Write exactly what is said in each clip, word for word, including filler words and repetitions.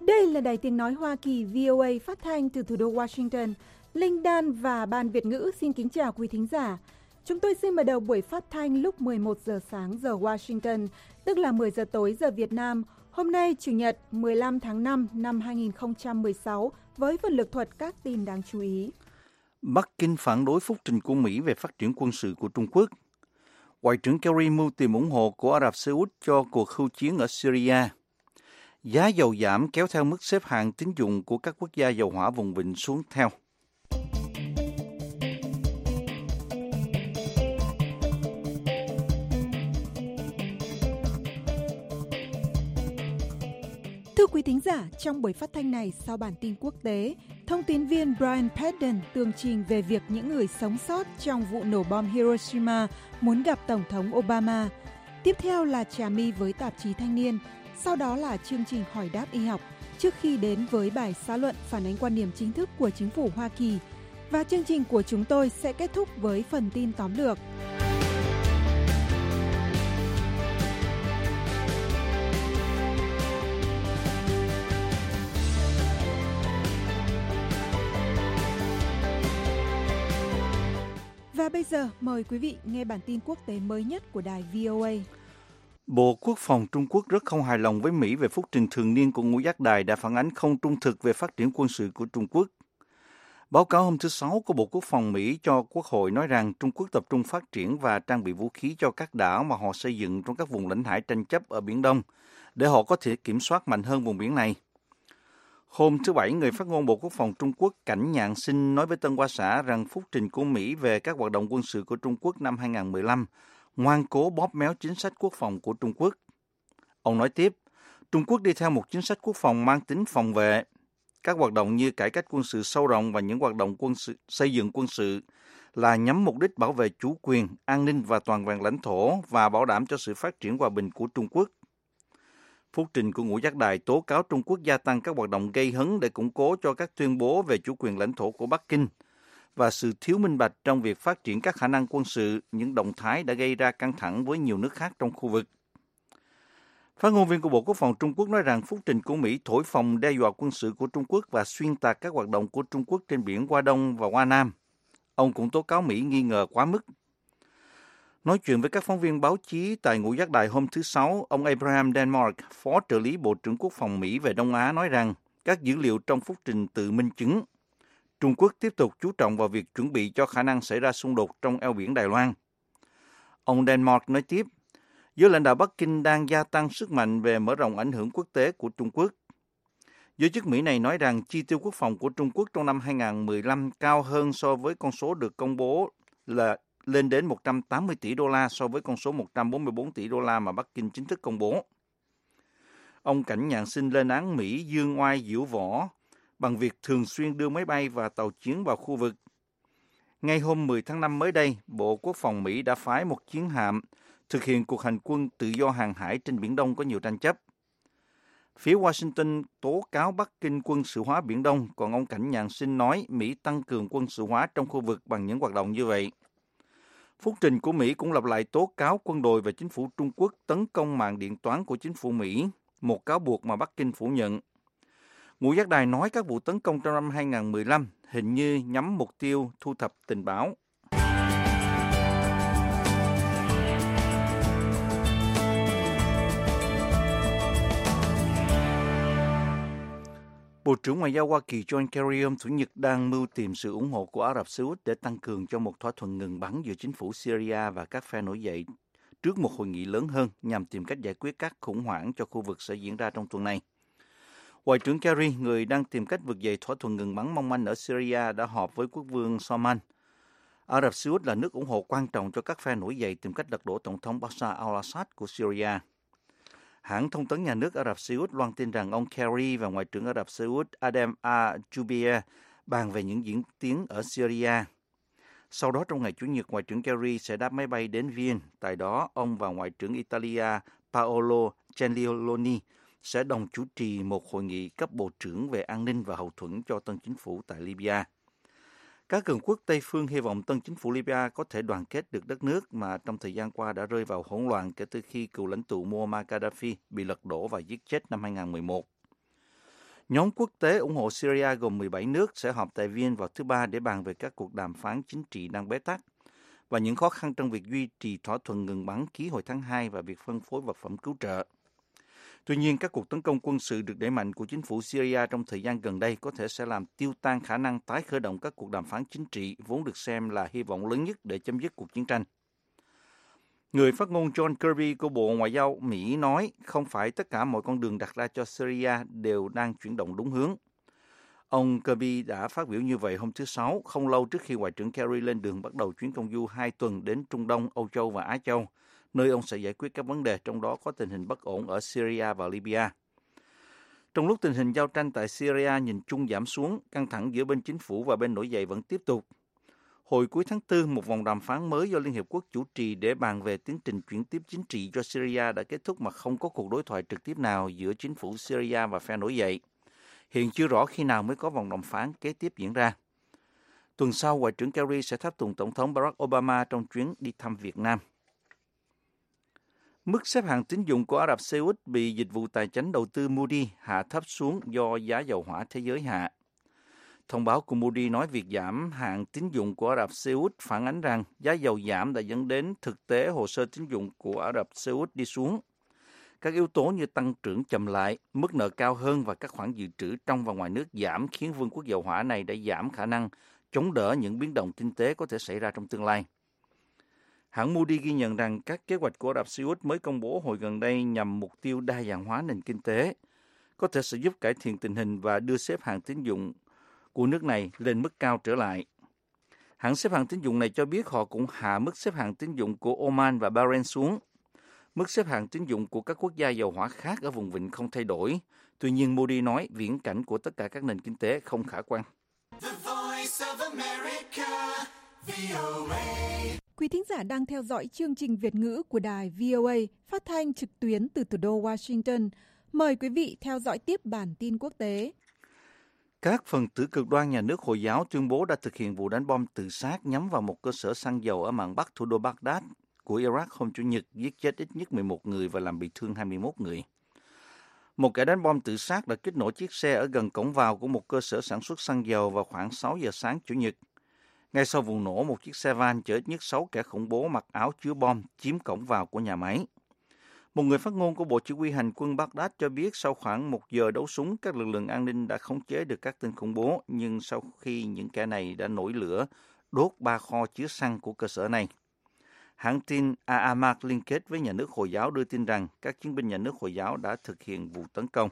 Đây là Đài Tiếng Nói Hoa Kỳ vê o a phát thanh từ thủ đô Washington. Linh Dan và Ban Việt ngữ xin kính chào quý thính giả. Chúng tôi xin mở đầu buổi phát thanh lúc mười một giờ sáng giờ Washington, tức là mười giờ tối giờ Việt Nam. Hôm nay, Chủ nhật mười lăm tháng năm năm hai nghìn không trăm mười sáu, với phần lược thuật các tin đáng chú ý. Bắc Kinh phản đối phúc trình của Mỹ về phát triển quân sự của Trung Quốc. Ngoại trưởng Kerry mưu tìm ủng hộ của Ả Rập Xê Út cho cuộc khưu chiến ở Syria. Giá dầu giảm kéo theo mức xếp hạng tín dụng của các quốc gia dầu hỏa vùng vịnh xuống theo. Thưa quý thính giả, trong buổi phát thanh này sau bản tin quốc tế, thông tín viên Brian Padden tường trình về việc những người sống sót trong vụ nổ bom Hiroshima muốn gặp Tổng thống Obama. Tiếp theo là Trà My với tạp chí Thanh niên, sau đó là chương trình hỏi đáp y học, trước khi đến với bài xã luận phản ánh quan điểm chính thức của chính phủ Hoa Kỳ. Và chương trình của chúng tôi sẽ kết thúc với phần tin tóm lược. Và bây giờ, mời quý vị nghe bản tin quốc tế mới nhất của đài vê o a. Bộ Quốc phòng Trung Quốc rất không hài lòng với Mỹ về phúc trình thường niên của Ngũ Giác Đài đã phản ánh không trung thực về phát triển quân sự của Trung Quốc. Báo cáo hôm thứ Sáu của Bộ Quốc phòng Mỹ cho Quốc hội nói rằng Trung Quốc tập trung phát triển và trang bị vũ khí cho các đảo mà họ xây dựng trong các vùng lãnh hải tranh chấp ở Biển Đông, để họ có thể kiểm soát mạnh hơn vùng biển này. Hôm thứ Bảy, người phát ngôn Bộ Quốc phòng Trung Quốc Cảnh Nhạn Sinh nói với Tân Hoa Xã rằng phúc trình của Mỹ về các hoạt động quân sự của Trung Quốc năm hai nghìn không trăm mười lăm ngoan cố bóp méo chính sách quốc phòng của Trung Quốc. Ông nói tiếp, Trung Quốc đi theo một chính sách quốc phòng mang tính phòng vệ. Các hoạt động như cải cách quân sự sâu rộng và những hoạt động quân sự, xây dựng quân sự là nhắm mục đích bảo vệ chủ quyền, an ninh và toàn vẹn lãnh thổ và bảo đảm cho sự phát triển hòa bình của Trung Quốc. Phúc trình của Ngũ Giác Đài tố cáo Trung Quốc gia tăng các hoạt động gây hấn để củng cố cho các tuyên bố về chủ quyền lãnh thổ của Bắc Kinh và sự thiếu minh bạch trong việc phát triển các khả năng quân sự, những động thái đã gây ra căng thẳng với nhiều nước khác trong khu vực. Phát ngôn viên của Bộ Quốc phòng Trung Quốc nói rằng phúc trình của Mỹ thổi phồng đe dọa quân sự của Trung Quốc và xuyên tạc các hoạt động của Trung Quốc trên biển Hoa Đông và Hoa Nam. Ông cũng tố cáo Mỹ nghi ngờ quá mức. Nói chuyện với các phóng viên báo chí tại Ngũ Giác Đài hôm thứ Sáu, ông Abraham Denmark, Phó trợ lý Bộ trưởng Quốc phòng Mỹ về Đông Á nói rằng các dữ liệu trong phúc trình tự minh chứng Trung Quốc tiếp tục chú trọng vào việc chuẩn bị cho khả năng xảy ra xung đột trong eo biển Đài Loan. Ông Denmark nói tiếp, giới lãnh đạo Bắc Kinh đang gia tăng sức mạnh về mở rộng ảnh hưởng quốc tế của Trung Quốc. Giới chức Mỹ này nói rằng chi tiêu quốc phòng của Trung Quốc trong năm hai nghìn không trăm mười lăm cao hơn so với con số được công bố là lên đến một trăm tám mươi tỷ đô la so với con số một trăm bốn mươi bốn tỷ đô la mà Bắc Kinh chính thức công bố. Ông Cảnh Nhạn Sinh lên án Mỹ giương oai diễu võ bằng việc thường xuyên đưa máy bay và tàu chiến vào khu vực. Ngay hôm mười tháng năm mới đây, Bộ Quốc phòng Mỹ đã phái một chiến hạm thực hiện cuộc hành quân tự do hàng hải trên Biển Đông có nhiều tranh chấp. Phía Washington tố cáo Bắc Kinh quân sự hóa Biển Đông, còn ông Cảnh Nhạn Sinh nói Mỹ tăng cường quân sự hóa trong khu vực bằng những hoạt động như vậy. Phúc trình của Mỹ cũng lặp lại tố cáo quân đội và chính phủ Trung Quốc tấn công mạng điện toán của chính phủ Mỹ, một cáo buộc mà Bắc Kinh phủ nhận. Ngũ Giác Đài nói các vụ tấn công trong năm hai nghìn không trăm mười lăm hình như nhắm mục tiêu thu thập tình báo. Bộ trưởng Ngoại giao Hoa Kỳ John Kerry hôm Chủ nhật đang mưu tìm sự ủng hộ của Ả Rập Xê Út để tăng cường cho một thỏa thuận ngừng bắn giữa chính phủ Syria và các phe nổi dậy trước một hội nghị lớn hơn nhằm tìm cách giải quyết các khủng hoảng cho khu vực sẽ diễn ra trong tuần này. Ngoại trưởng Kerry, người đang tìm cách vực dậy thỏa thuận ngừng bắn mong manh ở Syria, đã họp với quốc vương Salman. Ả Rập Xê Út là nước ủng hộ quan trọng cho các phe nổi dậy tìm cách lật đổ Tổng thống Bashar al-Assad của Syria. Hãng thông tấn nhà nước Ả Rập Xê Út loan tin rằng ông Kerry và Ngoại trưởng Ả Rập Xê Út Adem al-Jubeir bàn về những diễn tiến ở Syria. Sau đó trong ngày Chủ nhật, Ngoại trưởng Kerry sẽ đáp máy bay đến Vienna. Tại đó, ông và Ngoại trưởng Italia Paolo Gentiloni sẽ đồng chủ trì một hội nghị cấp bộ trưởng về an ninh và hậu thuẫn cho tân chính phủ tại Libya. Các cường quốc Tây phương hy vọng tân chính phủ Libya có thể đoàn kết được đất nước mà trong thời gian qua đã rơi vào hỗn loạn kể từ khi cựu lãnh tụ Muammar Gaddafi bị lật đổ và giết chết năm hai nghìn không trăm mười một. Nhóm quốc tế ủng hộ Syria gồm mười bảy nước sẽ họp tại Viên vào thứ Ba để bàn về các cuộc đàm phán chính trị đang bế tắc và những khó khăn trong việc duy trì thỏa thuận ngừng bắn ký hồi tháng hai và việc phân phối vật phẩm cứu trợ. Tuy nhiên, các cuộc tấn công quân sự được đẩy mạnh của chính phủ Syria trong thời gian gần đây có thể sẽ làm tiêu tan khả năng tái khởi động các cuộc đàm phán chính trị vốn được xem là hy vọng lớn nhất để chấm dứt cuộc chiến tranh. Người phát ngôn John Kirby của Bộ Ngoại giao Mỹ nói không phải tất cả mọi con đường đặt ra cho Syria đều đang chuyển động đúng hướng. Ông Kirby đã phát biểu như vậy hôm thứ Sáu, không lâu trước khi Ngoại trưởng Kerry lên đường bắt đầu chuyến công du hai tuần đến Trung Đông, Âu Châu và Á Châu, nơi ông sẽ giải quyết các vấn đề trong đó có tình hình bất ổn ở Syria và Libya. Trong lúc tình hình giao tranh tại Syria nhìn chung giảm xuống, căng thẳng giữa bên chính phủ và bên nổi dậy vẫn tiếp tục. Hồi cuối tháng tư, một vòng đàm phán mới do Liên Hiệp Quốc chủ trì để bàn về tiến trình chuyển tiếp chính trị cho Syria đã kết thúc mà không có cuộc đối thoại trực tiếp nào giữa chính phủ Syria và phe nổi dậy. Hiện chưa rõ khi nào mới có vòng đàm phán kế tiếp diễn ra. Tuần sau, Ngoại trưởng Kerry sẽ tháp tùng Tổng thống Barack Obama trong chuyến đi thăm Việt Nam. Mức xếp hạng tín dụng của Ả Rập Xê Út bị dịch vụ tài chính đầu tư Moody hạ thấp xuống do giá dầu hỏa thế giới hạ. Thông báo của Moody nói việc giảm hạng tín dụng của Ả Rập Xê Út phản ánh rằng giá dầu giảm đã dẫn đến thực tế hồ sơ tín dụng của Ả Rập Xê Út đi xuống. Các yếu tố như tăng trưởng chậm lại, mức nợ cao hơn và các khoản dự trữ trong và ngoài nước giảm khiến vương quốc dầu hỏa này đã giảm khả năng chống đỡ những biến động kinh tế có thể xảy ra trong tương lai. Hãng Moody ghi nhận rằng các kế hoạch của Ả Rập Xê Út mới công bố hồi gần đây nhằm mục tiêu đa dạng hóa nền kinh tế, có thể sẽ giúp cải thiện tình hình và đưa xếp hạng tín dụng của nước này lên mức cao trở lại. Hãng xếp hạng tín dụng này cho biết họ cũng hạ mức xếp hạng tín dụng của Oman và Bahrain xuống. Mức xếp hạng tín dụng của các quốc gia dầu hỏa khác ở vùng vịnh không thay đổi. Tuy nhiên, Moody nói viễn cảnh của tất cả các nền kinh tế không khả quan. Quý thính giả đang theo dõi chương trình Việt ngữ của đài vê o a phát thanh trực tuyến từ thủ đô Washington. Mời quý vị theo dõi tiếp bản tin quốc tế. Các phần tử cực đoan nhà nước Hồi giáo tuyên bố đã thực hiện vụ đánh bom tự sát nhắm vào một cơ sở xăng dầu ở mạn Bắc thủ đô Baghdad của Iraq hôm Chủ nhật, giết chết ít nhất mười một người và làm bị thương hai mươi mốt người. Một kẻ đánh bom tự sát đã kích nổ chiếc xe ở gần cổng vào của một cơ sở sản xuất xăng dầu vào khoảng sáu giờ sáng Chủ nhật. Ngay sau vụ nổ, một chiếc xe van chở ít nhất sáu kẻ khủng bố mặc áo chứa bom chiếm cổng vào của nhà máy. Một người phát ngôn của Bộ Chỉ huy Hành quân Baghdad cho biết sau khoảng một giờ đấu súng, các lực lượng an ninh đã khống chế được các tên khủng bố, nhưng sau khi những kẻ này đã nổi lửa, đốt ba kho chứa xăng của cơ sở này. Hãng tin Al-Ahmad liên kết với nhà nước Hồi giáo đưa tin rằng các chiến binh nhà nước Hồi giáo đã thực hiện vụ tấn công.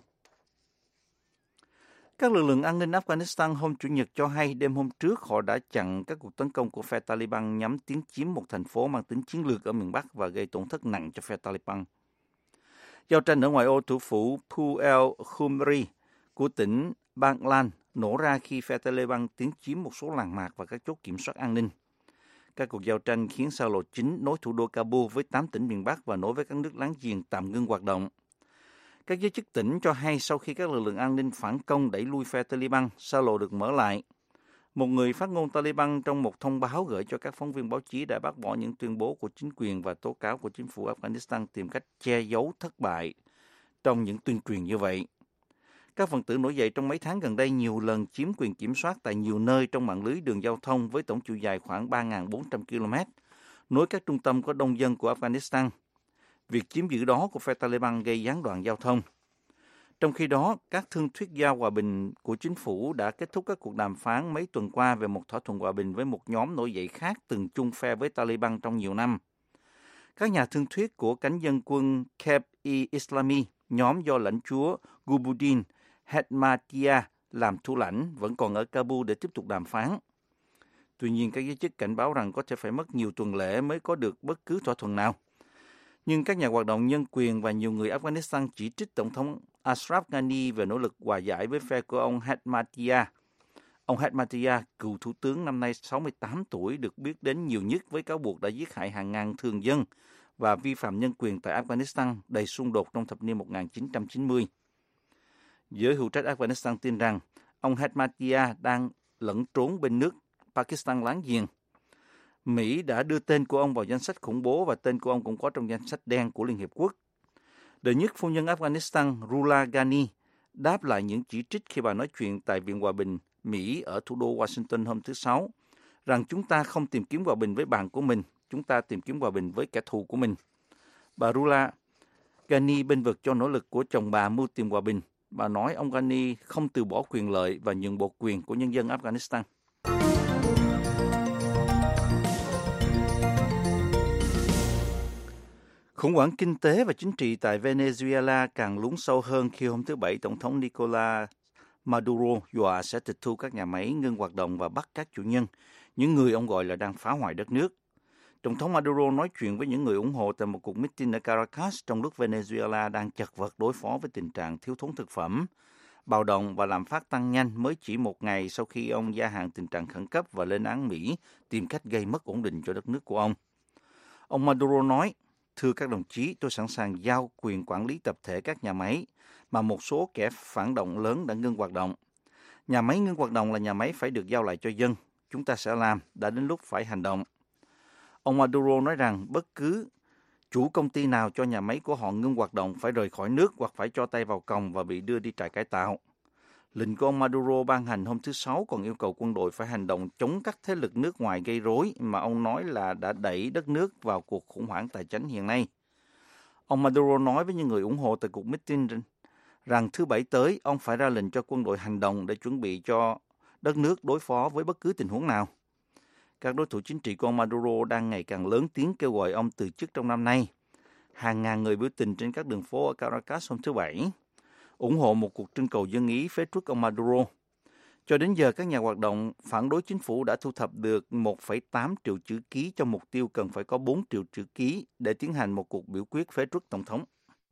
Các lực lượng an ninh Afghanistan hôm Chủ nhật cho hay đêm hôm trước họ đã chặn các cuộc tấn công của phe Taliban nhắm tiến chiếm một thành phố mang tính chiến lược ở miền Bắc và gây tổn thất nặng cho phe Taliban. Giao tranh ở ngoại ô thủ phủ Pul el-Khumri của tỉnh Banglan nổ ra khi phe Taliban tiến chiếm một số làng mạc và các chốt kiểm soát an ninh. Các cuộc giao tranh khiến xa lộ chính nối thủ đô Kabul với tám tỉnh miền Bắc và nối với các nước láng giềng tạm ngưng hoạt động. Các giới chức tỉnh cho hay sau khi các lực lượng an ninh phản công đẩy lui phe Taliban, xa lộ được mở lại. Một người phát ngôn Taliban trong một thông báo gửi cho các phóng viên báo chí đã bác bỏ những tuyên bố của chính quyền và tố cáo của chính phủ Afghanistan tìm cách che giấu thất bại trong những tuyên truyền như vậy. Các phần tử nổi dậy trong mấy tháng gần đây nhiều lần chiếm quyền kiểm soát tại nhiều nơi trong mạng lưới đường giao thông với tổng chiều dài khoảng ba nghìn bốn trăm ki lô mét, nối các trung tâm có đông dân của Afghanistan. Việc chiếm giữ đó của phe Taliban gây gián đoạn giao thông. Trong khi đó, các thương thuyết gia hòa bình của chính phủ đã kết thúc các cuộc đàm phán mấy tuần qua về một thỏa thuận hòa bình với một nhóm nổi dậy khác từng chung phe với Taliban trong nhiều năm. Các nhà thương thuyết của cánh dân quân Kep-i-Islami, nhóm do lãnh chúa Gulbuddin Hekmatyar làm thủ lãnh, vẫn còn ở Kabul để tiếp tục đàm phán. Tuy nhiên, các giới chức cảnh báo rằng có thể phải mất nhiều tuần lễ mới có được bất cứ thỏa thuận nào. Nhưng các nhà hoạt động nhân quyền và nhiều người Afghanistan chỉ trích Tổng thống Ashraf Ghani về nỗ lực hòa giải với phe của ông Hekmatyar. Ông Hekmatyar, cựu thủ tướng năm nay sáu mươi tám tuổi, được biết đến nhiều nhất với cáo buộc đã giết hại hàng ngàn thường dân và vi phạm nhân quyền tại Afghanistan đầy xung đột trong thập niên một nghìn chín trăm chín mươi. Giới hữu trách Afghanistan tin rằng ông Hekmatyar đang lẫn trốn bên nước Pakistan láng giềng. Mỹ đã đưa tên của ông vào danh sách khủng bố và tên của ông cũng có trong danh sách đen của Liên Hiệp Quốc. Đệ nhất phu nhân Afghanistan Rula Ghani Đáp lại những chỉ trích khi bà nói chuyện tại Viện Hòa bình Mỹ ở thủ đô Washington hôm thứ Sáu, rằng chúng ta không tìm kiếm hòa bình với bạn của mình, chúng ta tìm kiếm hòa bình với kẻ thù của mình. Bà Rula Ghani bênh vực cho nỗ lực của chồng bà mưu tìm hòa bình. Bà nói ông Ghani không từ bỏ quyền lợi và nhượng bộ quyền của nhân dân Afghanistan. Khủng hoảng kinh tế và chính trị tại Venezuela càng lún sâu hơn khi hôm thứ Bảy, Tổng thống Nicolas Maduro dọa sẽ tịch thu các nhà máy, ngưng hoạt động và bắt các chủ nhân, những người ông gọi là đang phá hoại đất nước. Tổng thống Maduro nói chuyện với những người ủng hộ tại một cuộc meeting ở Caracas trong lúc Venezuela đang chật vật đối phó với tình trạng thiếu thốn thực phẩm, bạo động và lạm phát tăng nhanh mới chỉ một ngày sau khi ông gia hạn tình trạng khẩn cấp và lên án Mỹ tìm cách gây mất ổn định cho đất nước của ông. Ông Maduro nói, thưa các đồng chí, tôi sẵn sàng giao quyền quản lý tập thể các nhà máy mà một số kẻ phản động lớn đã ngưng hoạt động. Nhà máy ngưng hoạt động là nhà máy phải được giao lại cho dân. Chúng ta sẽ làm, đã đến lúc phải hành động. Ông Maduro nói rằng bất cứ chủ công ty nào cho nhà máy của họ ngưng hoạt động phải rời khỏi nước hoặc phải cho tay vào còng và bị đưa đi trại cải tạo. Lệnh của ông Maduro ban hành hôm thứ Sáu còn yêu cầu quân đội phải hành động chống các thế lực nước ngoài gây rối mà ông nói là đã đẩy đất nước vào cuộc khủng hoảng tài chính hiện nay. Ông Maduro nói với những người ủng hộ tại cuộc meeting rằng thứ Bảy tới, ông phải ra lệnh cho quân đội hành động để chuẩn bị cho đất nước đối phó với bất cứ tình huống nào. Các đối thủ chính trị của ông Maduro đang ngày càng lớn tiếng kêu gọi ông từ chức trong năm nay. Hàng ngàn người biểu tình trên các đường phố ở Caracas hôm thứ Bảy ủng hộ một cuộc trưng cầu dân ý phế truất ông Maduro. Cho đến giờ, các nhà hoạt động phản đối chính phủ đã thu thập được một phẩy tám triệu chữ ký cho mục tiêu cần phải có bốn triệu chữ ký để tiến hành một cuộc biểu quyết phế truất tổng thống.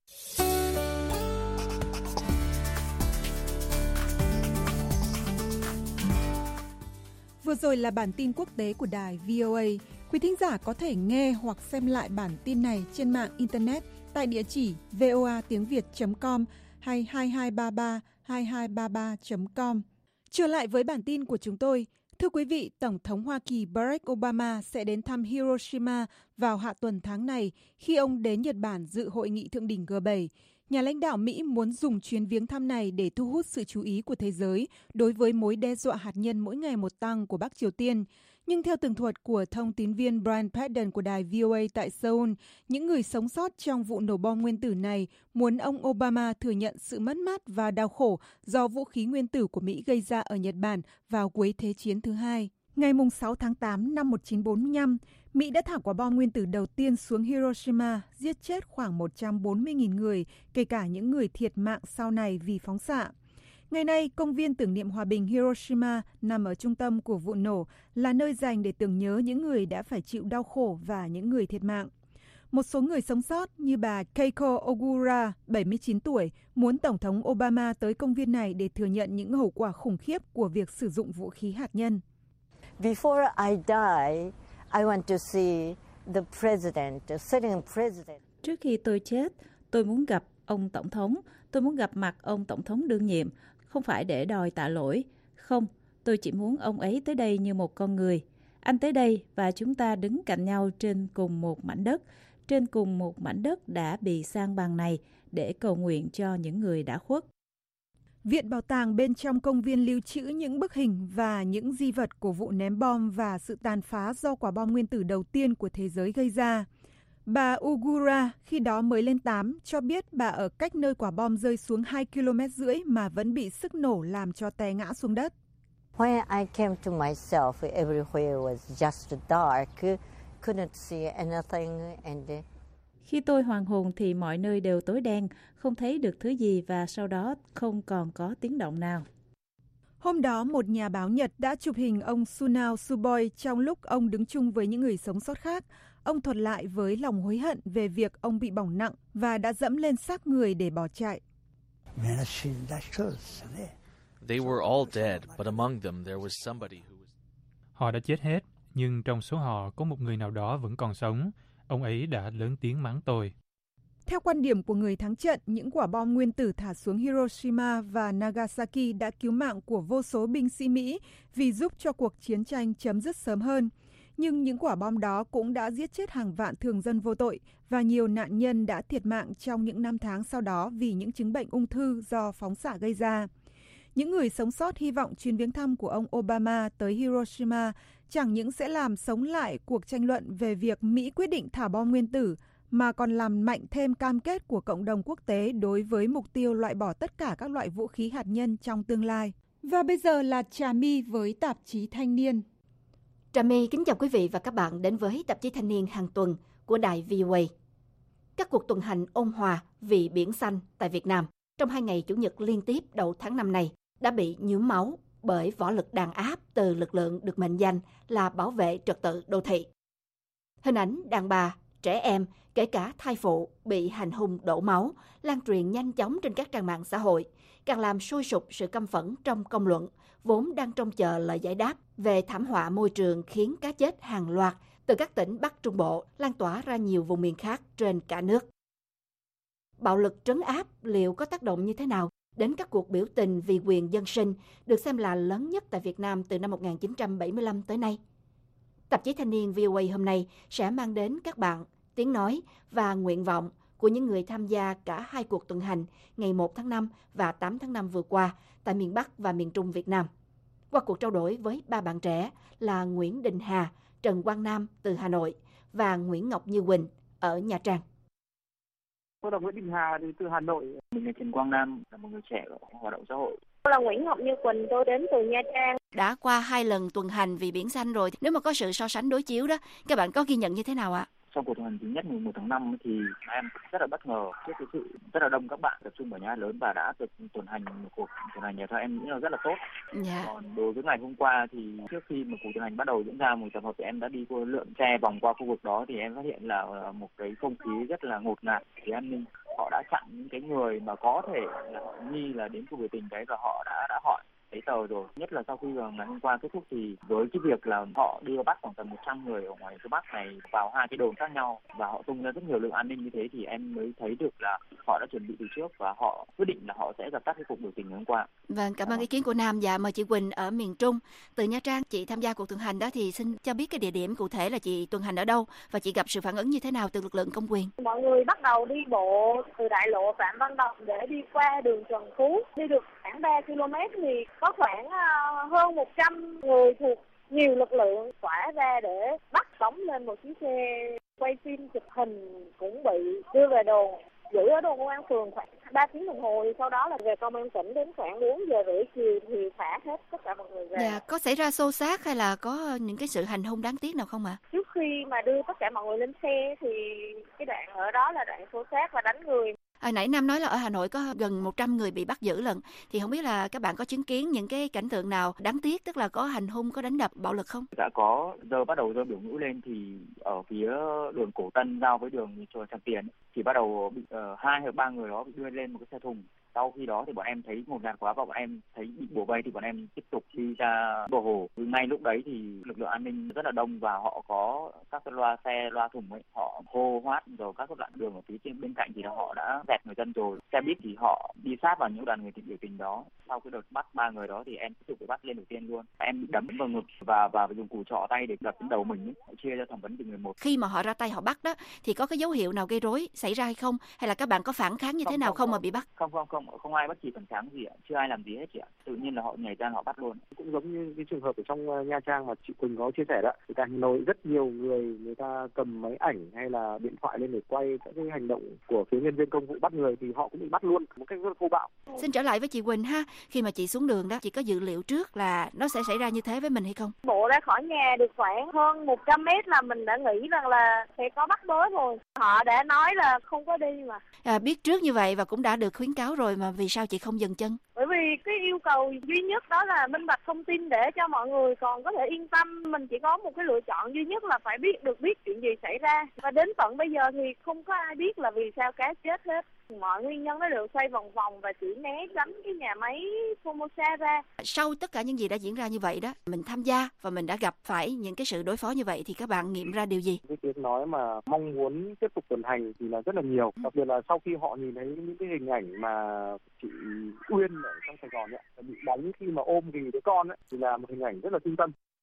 Vừa rồi là bản tin quốc tế của đài vê o a. Quý thính giả có thể nghe hoặc xem lại bản tin này trên mạng Internet tại địa chỉ voa tiếng việt chấm com hay hai hai ba ba hai hai ba ba chấm com. Trở lại với bản tin của chúng tôi. Thưa quý vị, Tổng thống Hoa Kỳ Barack Obama sẽ đến thăm Hiroshima vào hạ tuần tháng này khi ông đến Nhật Bản dự hội nghị thượng đỉnh G bảy. Nhà lãnh đạo Mỹ muốn dùng chuyến viếng thăm này để thu hút sự chú ý của thế giới đối với mối đe dọa hạt nhân mỗi ngày một tăng của Bắc Triều Tiên. Nhưng theo tường thuật của thông tín viên Brian Padden của đài vê o a tại Seoul, những người sống sót trong vụ nổ bom nguyên tử này muốn ông Obama thừa nhận sự mất mát và đau khổ do vũ khí nguyên tử của Mỹ gây ra ở Nhật Bản vào cuối Thế chiến thứ hai. Ngày sáu tháng tám năm một nghìn chín trăm bốn mươi lăm, Mỹ đã thả quả bom nguyên tử đầu tiên xuống Hiroshima, giết chết khoảng một trăm bốn mươi nghìn người, kể cả những người thiệt mạng sau này vì phóng xạ. Ngày nay, công viên tưởng niệm hòa bình Hiroshima nằm ở trung tâm của vụ nổ, là nơi dành để tưởng nhớ những người đã phải chịu đau khổ và những người thiệt mạng. Một số người sống sót như bà Keiko Ogura, bảy mươi chín tuổi, muốn Tổng thống Obama tới công viên này để thừa nhận những hậu quả khủng khiếp của việc sử dụng vũ khí hạt nhân. Before I die, I want to see the president, the sitting president. Trước khi tôi chết, tôi muốn gặp ông Tổng thống. Tôi muốn gặp mặt ông Tổng thống đương nhiệm, không phải để đòi tạ lỗi. Không, tôi chỉ muốn ông ấy tới đây như một con người. Anh tới đây và chúng ta đứng cạnh nhau trên cùng một mảnh đất, trên cùng một mảnh đất đã bị san bằng này để cầu nguyện cho những người đã khuất. Viện bảo tàng bên trong công viên lưu trữ những bức hình và những di vật của vụ ném bom và sự tàn phá do quả bom nguyên tử đầu tiên của thế giới gây ra. Bà Ogura, khi đó mới lên tám, cho biết bà ở cách nơi quả bom rơi xuống hai ki lô mét rưỡi mà vẫn bị sức nổ làm cho té ngã xuống đất. When I came to myself, everywhere was just dark, couldn't see anything and Khi tôi hoàn hồn thì mọi nơi đều tối đen, không thấy được thứ gì và sau đó không còn có tiếng động nào. Hôm đó, một nhà báo Nhật đã chụp hình ông Sunao Suboi trong lúc ông đứng chung với những người sống sót khác. Ông thuật lại với lòng hối hận về việc ông bị bỏng nặng và đã dẫm lên xác người để bỏ chạy. They were all dead, but among them there was somebody who was... Họ đã chết hết, nhưng trong số họ có một người nào đó vẫn còn sống. Ông ấy đã lớn tiếng mắng tôi. Theo quan điểm của người thắng trận, những quả bom nguyên tử thả xuống Hiroshima và Nagasaki đã cứu mạng của vô số binh sĩ Mỹ vì giúp cho cuộc chiến tranh chấm dứt sớm hơn. Nhưng những quả bom đó cũng đã giết chết hàng vạn thường dân vô tội và nhiều nạn nhân đã thiệt mạng trong những năm tháng sau đó vì những chứng bệnh ung thư do phóng xạ gây ra. Những người sống sót hy vọng chuyến viếng thăm của ông Obama tới Hiroshima chẳng những sẽ làm sống lại cuộc tranh luận về việc Mỹ quyết định thả bom nguyên tử, mà còn làm mạnh thêm cam kết của cộng đồng quốc tế đối với mục tiêu loại bỏ tất cả các loại vũ khí hạt nhân trong tương lai. Và bây giờ là Trà My với tạp chí Thanh niên. Trà My kính chào quý vị và các bạn đến với tạp chí Thanh niên hàng tuần của đài vê o a. Các cuộc tuần hành ôn hòa vì biển xanh tại Việt Nam trong hai ngày Chủ nhật liên tiếp đầu tháng năm này đã bị nhuốm máu bởi võ lực đàn áp từ lực lượng được mệnh danh là bảo vệ trật tự đô thị. Hình ảnh đàn bà, trẻ em, kể cả thai phụ bị hành hung đổ máu lan truyền nhanh chóng trên các trang mạng xã hội, càng làm sôi sục sự căm phẫn trong công luận vốn đang trông chờ lời giải đáp về thảm họa môi trường khiến cá chết hàng loạt từ các tỉnh Bắc Trung Bộ lan tỏa ra nhiều vùng miền khác trên cả nước. Bạo lực trấn áp liệu có tác động như thế nào đến các cuộc biểu tình vì quyền dân sinh được xem là lớn nhất tại Việt Nam từ năm một nghìn chín trăm bảy mươi lăm tới nay? Tạp chí Thanh niên vê o a hôm nay sẽ mang đến các bạn tiếng nói và nguyện vọng của những người tham gia cả hai cuộc tuần hành ngày một tháng năm và tám tháng năm vừa qua tại miền Bắc và miền Trung Việt Nam. Qua cuộc trao đổi với ba bạn trẻ là Nguyễn Đình Hà, Trần Quang Nam từ Hà Nội và Nguyễn Ngọc Như Quỳnh ở Nha Trang. Tôi là Nguyễn Đình Hà thì từ Hà Nội. Mình là Trần Quang Nam, là một người trẻ ở hoạt động xã hội. Tôi là Nguyễn Ngọc Như Quỳnh, tôi đến từ Nha Trang. Đã qua hai lần tuần hành vì biển xanh rồi, nếu mà có sự so sánh đối chiếu đó, các bạn có ghi nhận như thế nào ạ? Trong cuộc tuần hành thứ nhất mùng một tháng năm thì em rất là bất ngờ trước cái sự rất là đông các bạn tập trung ở nhà lớn và đã được tuần hành một cuộc tuần hành nhà theo em nghĩ là rất là tốt. Yeah. Còn đối với ngày hôm qua thì trước khi một cuộc tuần hành bắt đầu diễn ra một tập hợp thì em đã đi qua lượn xe vòng qua khu vực đó thì em phát hiện là một cái không khí rất là ngột ngạt về an ninh. Họ đã chặn những cái người mà có thể là họ nghi là đến cuộc biểu tình đấy và họ đã đã hỏi giấy tờ rồi. Nhất là sau khi ngày hôm qua kết thúc thì với cái việc là họ đưa bắt khoảng tầm một trăm người ở ngoài phía Bắc này vào hai cái đồn khác nhau và họ tung ra rất nhiều lượng an ninh như thế thì em mới thấy được là họ đã chuẩn bị từ trước và họ quyết định là họ sẽ dập tắt cái cuộc biểu tình ngày hôm qua. Vâng, cảm ơn ý kiến của Nam. Và mời chị Quỳnh ở miền Trung. Từ Nha Trang, chị tham gia cuộc tuần hành đó thì xin cho biết cái địa điểm cụ thể là chị tuần hành ở đâu và chị gặp sự phản ứng như thế nào từ lực lượng công quyền? Mọi người bắt đầu đi bộ từ đại lộ Phạm Văn Đồng để đi qua đường Trần Phú. Đi được khoảng ba ki lô mét thì có khoảng hơn một trăm người thuộc nhiều lực lượng tỏa ra để bắt đóng lên một chiếc xe quay phim chụp hình, cũng bị đưa về đồn, giữ ở đồn công an phường khoảng ba tiếng đồng hồ, sau đó là về công an tỉnh đến khoảng bốn giờ rưỡi chiều thì thả hết tất cả mọi người về. Dạ, có xảy ra xô xát hay là có những cái sự hành hung đáng tiếc nào không ạ? À? Trước khi mà đưa tất cả mọi người lên xe thì cái đoạn ở đó là đoạn xô xát và đánh người. Hồi nãy Nam nói là ở Hà Nội có gần một trăm người bị bắt giữ lận, thì không biết là các bạn có chứng kiến những cái cảnh tượng nào đáng tiếc, tức là có hành hung, có đánh đập, bạo lực không? Đã có, giờ bắt đầu giờ biểu ngữ lên thì ở phía đường Cổ Tân giao với đường chùa Tràng Tiền thì bắt đầu bị uh, hai hoặc ba người đó bị đưa lên một cái xe thùng. Sau khi đó thì bọn em thấy ngột ngạt quá và bọn em thấy bị bủa vây thì bọn em tiếp tục đi ra bờ hồ. Ngay lúc đấy thì lực lượng an ninh rất là đông và họ có các cái loa xe, loa thùng ấy, họ hô hoát rồi các cái đoạn đường ở phía trên bên cạnh thì họ đã dẹp người dân rồi. Xe buýt thì họ đi sát vào những đoàn người biểu tình đó. Sau cái đợt bắt ba người đó thì em tiếp tục bị bắt lên đầu tiên luôn. Em bị đấm vào ngực và và dùng cùi trỏ tay để đập đến đầu mình ấy. Họ chia ra thẩm vấn từng người một. Khi mà họ ra tay họ bắt đó thì có cái dấu hiệu nào gây rối xảy ra hay không? Hay là các bạn có phản kháng như không, thế nào không, không, không mà bị bắt? Không không không không ai bắt chỉ phản kháng gì ạ, chưa ai làm gì hết chị ạ. Tự nhiên là họ nhảy ra họ bắt luôn. Cũng giống như cái trường hợp ở trong Nha Trang mà chị Quỳnh có chia sẻ đó, thì tại Hà Nội rất nhiều người người ta cầm máy ảnh hay là điện thoại lên để quay các cái hành động của phía nhân viên công vụ bắt người thì họ cũng bị bắt luôn một cách rất là thô bạo. Xin trở lại với chị Quỳnh ha, khi mà chị xuống đường đó, chị có dự liệu trước là nó sẽ xảy ra như thế với mình hay không? Bộ ra khỏi nhà được khoảng hơn một trăm mét là mình đã nghĩ rằng là sẽ có bắt bớ rồi. Họ đã nói là không có đi mà. À, biết trước như vậy và cũng đã được khuyến cáo rồi mà vì sao chị không dừng chân? Bởi vì cái yêu cầu duy nhất đó là minh bạch thông tin để cho mọi người còn có thể yên tâm. Mình chỉ có một cái lựa chọn duy nhất là phải biết được biết chuyện gì xảy ra. Và đến tận bây giờ thì không có ai biết là vì sao cá chết hết. Mọi nguyên nhân nó đều xoay vòng vòng và chỉ né tránh cái nhà máy Formosa ra. Sau tất cả những gì đã diễn ra như vậy đó, mình tham gia và mình đã gặp phải những cái sự đối phó như vậy thì các bạn nghiệm ra điều gì? Cái tiếng nói mà mong muốn tiếp tục tuần hành thì là rất là nhiều. Đặc biệt là sau khi họ nhìn thấy những cái hình ảnh mà chị Uyên ở trong Sài Gòn ấy, bị đánh khi mà ôm vì đứa con ấy, thì là một hình ảnh rất là thương tâm.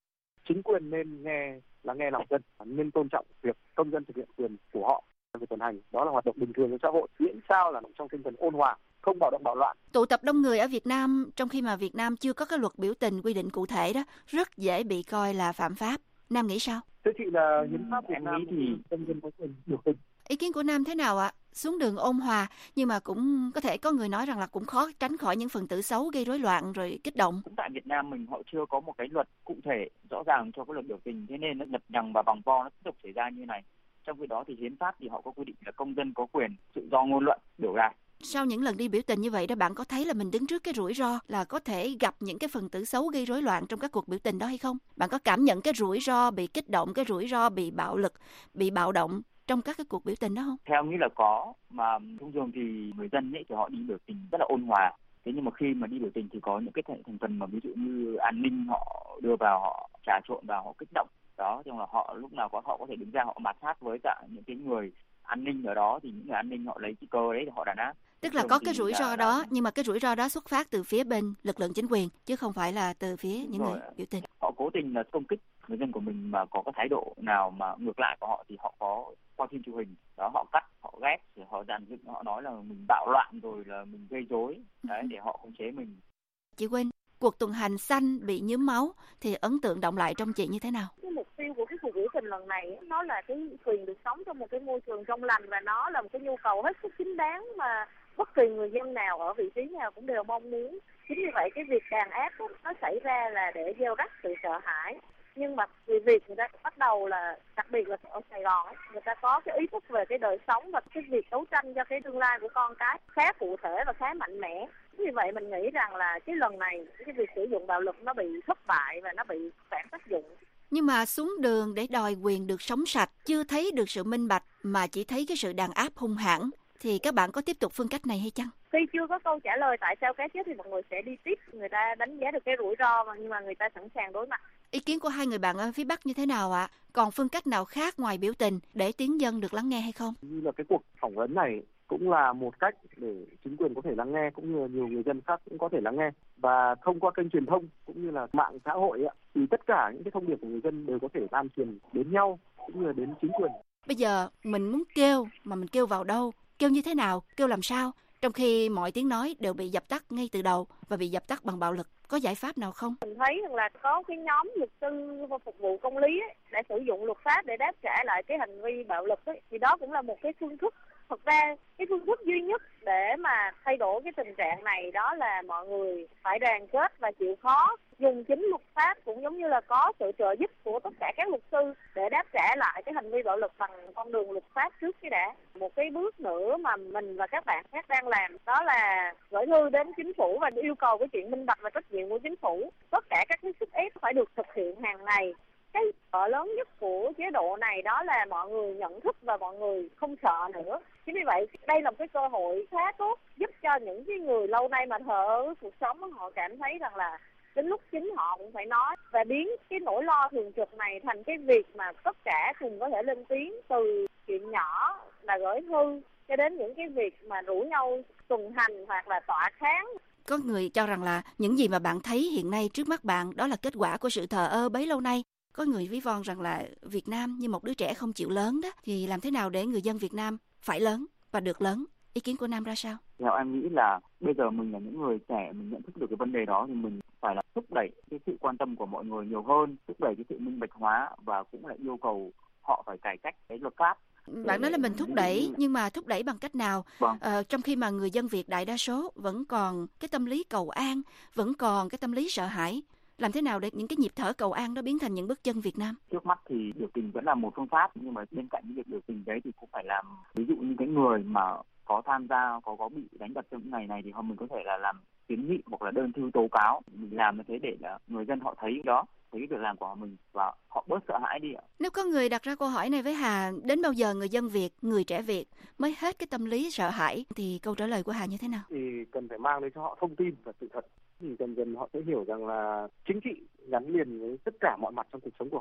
chính quyền nên nghe lắng nghe lòng dân, nên tôn trọng việc công dân thực hiện quyền của họ về tuần hành. Đó là hoạt động bình thường trong xã hội, miễn sao là trong tinh thần ôn hòa, không bạo động bạo loạn. Tụ tập đông người ở Việt Nam trong khi mà Việt Nam chưa có cái luật biểu tình quy định cụ thể đó, rất dễ bị coi là phạm pháp. Nam nghĩ sao? Thưa chị, là hiến pháp Việt Nam thì công dân có quyền biểu tình. Ý kiến của Nam thế nào ạ? Xuống đường ôn hòa, nhưng mà cũng có thể có người nói rằng là cũng khó tránh khỏi những phần tử xấu gây rối loạn rồi kích động. Cũng tại Việt Nam mình họ chưa có một cái luật cụ thể rõ ràng cho cái luật biểu tình, thế nên nó lật nhằng và vòng vo nó tiếp tục xảy ra như này. Trong khi đó thì hiến pháp thì họ có quy định là công dân có quyền tự do ngôn luận, biểu đạt. Sau những lần đi biểu tình như vậy đó, bạn có thấy là mình đứng trước cái rủi ro là có thể gặp những cái phần tử xấu gây rối loạn trong các cuộc biểu tình đó hay không? Bạn có cảm nhận cái rủi ro bị kích động, cái rủi ro bị bạo lực, bị bạo động trong các cái cuộc biểu tình đó không? Theo nghĩ là có, mà thông thường thì người dân ấy thì họ đi biểu tình rất là ôn hòa. Thế nhưng mà khi mà đi biểu tình thì có những cái thành phần mà ví dụ như an ninh họ đưa vào, họ trà trộn vào, họ kích động. Đó, trong là họ lúc nào có họ có thể đứng ra họ mạt sát với cả những cái người an ninh ở đó, thì những người an ninh họ lấy cái cơ đấy để họ đàn áp. Tức là có cái rủi ro đó, nhưng mà cái rủi ro đó xuất phát từ phía bên lực lượng chính quyền chứ không phải là từ phía những người biểu tình. Họ cố tình là công kích người dân của mình mà có cái thái độ nào mà ngược lại của họ thì họ có qua phim truyền hình đó, họ cắt, họ ghép, rồi họ dàn dựng, họ nói là mình bạo loạn rồi là mình gây rối đấy để họ khống chế mình. Chị Quynh, cuộc tuần hành xanh bị nhuốm máu thì ấn tượng động lại trong chị như thế nào? Cái mục tiêu của cái cuộc biểu tình lần này nó là cái quyền được sống trong một cái môi trường trong lành, và nó là một cái nhu cầu hết sức chính đáng mà bất kỳ người dân nào ở vị trí nào cũng đều mong muốn. Chính vì vậy cái việc đàn áp đó, nó xảy ra là để gieo rắc sự sợ hãi. Nhưng mà vì việc người ta bắt đầu là, đặc biệt là ở Sài Gòn ấy, người ta có cái ý thức về cái đời sống và cái việc đấu tranh cho cái tương lai của con cái khá cụ thể và khá mạnh mẽ. Vì vậy mình nghĩ rằng là cái lần này cái việc sử dụng bạo lực nó bị thất bại và nó bị phản tác dụng. Nhưng mà xuống đường để đòi quyền được sống sạch, chưa thấy được sự minh bạch mà chỉ thấy cái sự đàn áp hung hãn, thì các bạn có tiếp tục phương cách này hay chăng? Khi chưa có câu trả lời tại sao cái chết thì mọi người sẽ đi tiếp, người ta đánh giá được cái rủi ro mà, nhưng mà người ta sẵn sàng đối mặt. Ý kiến của hai người bạn ở phía Bắc như thế nào ạ? Còn phương cách nào khác ngoài biểu tình để tiếng dân được lắng nghe hay không? Như là cái cuộc phỏng vấn này cũng là một cách để chính quyền có thể lắng nghe, cũng như nhiều người dân khác cũng có thể lắng nghe. Và thông qua kênh truyền thông cũng như là mạng xã hội ạ, thì tất cả những cái thông điệp của người dân đều có thể lan truyền đến nhau cũng như là đến chính quyền. Bây giờ mình muốn kêu, mà mình kêu vào đâu? Kêu như thế nào? Kêu làm sao? Trong khi mọi tiếng nói đều bị dập tắt ngay từ đầu và bị dập tắt bằng bạo lực. Có giải pháp nào không? Mình thấy rằng là có cái nhóm luật sư phục vụ công lý ấy, để sử dụng luật pháp để đáp trả lại cái hành vi bạo lực ấy, thì đó cũng là một cái phương thức. Thật ra cái phương thức duy nhất để mà thay đổi cái tình trạng này đó là mọi người phải đoàn kết và chịu khó, dùng chính luật pháp, cũng giống như là có sự trợ giúp của tất cả các luật sư để đáp trả lại cái hành vi bạo lực bằng con đường luật pháp trước cái đã. Một cái bước nữa mà mình và các bạn khác đang làm đó là gửi thư đến chính phủ và yêu cầu cái chuyện minh bạch và trách nhiệm của chính phủ. Tất cả các cái sức ép phải được thực hiện hàng ngày. Cái sợ lớn nhất của chế độ này đó là mọi người nhận thức và mọi người không sợ nữa. Chính vì vậy đây là một cái cơ hội khá tốt giúp cho những cái người lâu nay mà thờ ơ cuộc sống, họ cảm thấy rằng là đến lúc chính họ cũng phải nói, và biến cái nỗi lo thường trực này thành cái việc mà tất cả cùng có thể lên tiếng, từ chuyện nhỏ là gửi thư cho đến những cái việc mà rủ nhau tuần hành hoặc là tọa kháng. Có người cho rằng là những gì mà bạn thấy hiện nay trước mắt bạn đó là kết quả của sự thờ ơ bấy lâu nay. Có người ví von rằng là Việt Nam như một đứa trẻ không chịu lớn đó, thì làm thế nào để người dân Việt Nam phải lớn và được lớn? Ý kiến của Nam ra sao? Theo em nghĩ là bây giờ mình là những người trẻ, mình nhận thức được cái vấn đề đó thì mình phải là thúc đẩy cái sự quan tâm của mọi người nhiều hơn, thúc đẩy cái sự minh bạch hóa, và cũng là yêu cầu họ phải cải cách cái luật pháp. Bạn nói là mình thúc đẩy, nhưng mà thúc đẩy bằng cách nào? Vâng. Ờ, trong khi mà người dân Việt đại đa số vẫn còn cái tâm lý cầu an, vẫn còn cái tâm lý sợ hãi. Làm thế nào để những cái nhịp thở cầu an đó biến thành những bước chân Việt Nam? Trước mắt thì biểu tình vẫn là một phương pháp, nhưng mà bên cạnh những việc biểu tình đấy thì cũng phải làm, ví dụ như cái người mà có tham gia, có có bị đánh đập trong những ngày này thì họ mình có thể là làm kiến nghị hoặc là đơn thư tố cáo. Mình làm như thế để là người dân họ thấy đó, thấy việc làm của mình và họ bớt sợ hãi đi ạ. Nếu có người đặt ra câu hỏi này với Hà, đến bao giờ người dân Việt, người trẻ Việt mới hết cái tâm lý sợ hãi, thì câu trả lời của Hà như thế nào? Thì cần phải mang đến cho họ thông tin và sự thật. Thì dần dần họ sẽ hiểu rằng là chính trị gắn liền với tất cả mọi mặt trong cuộc sống của họ.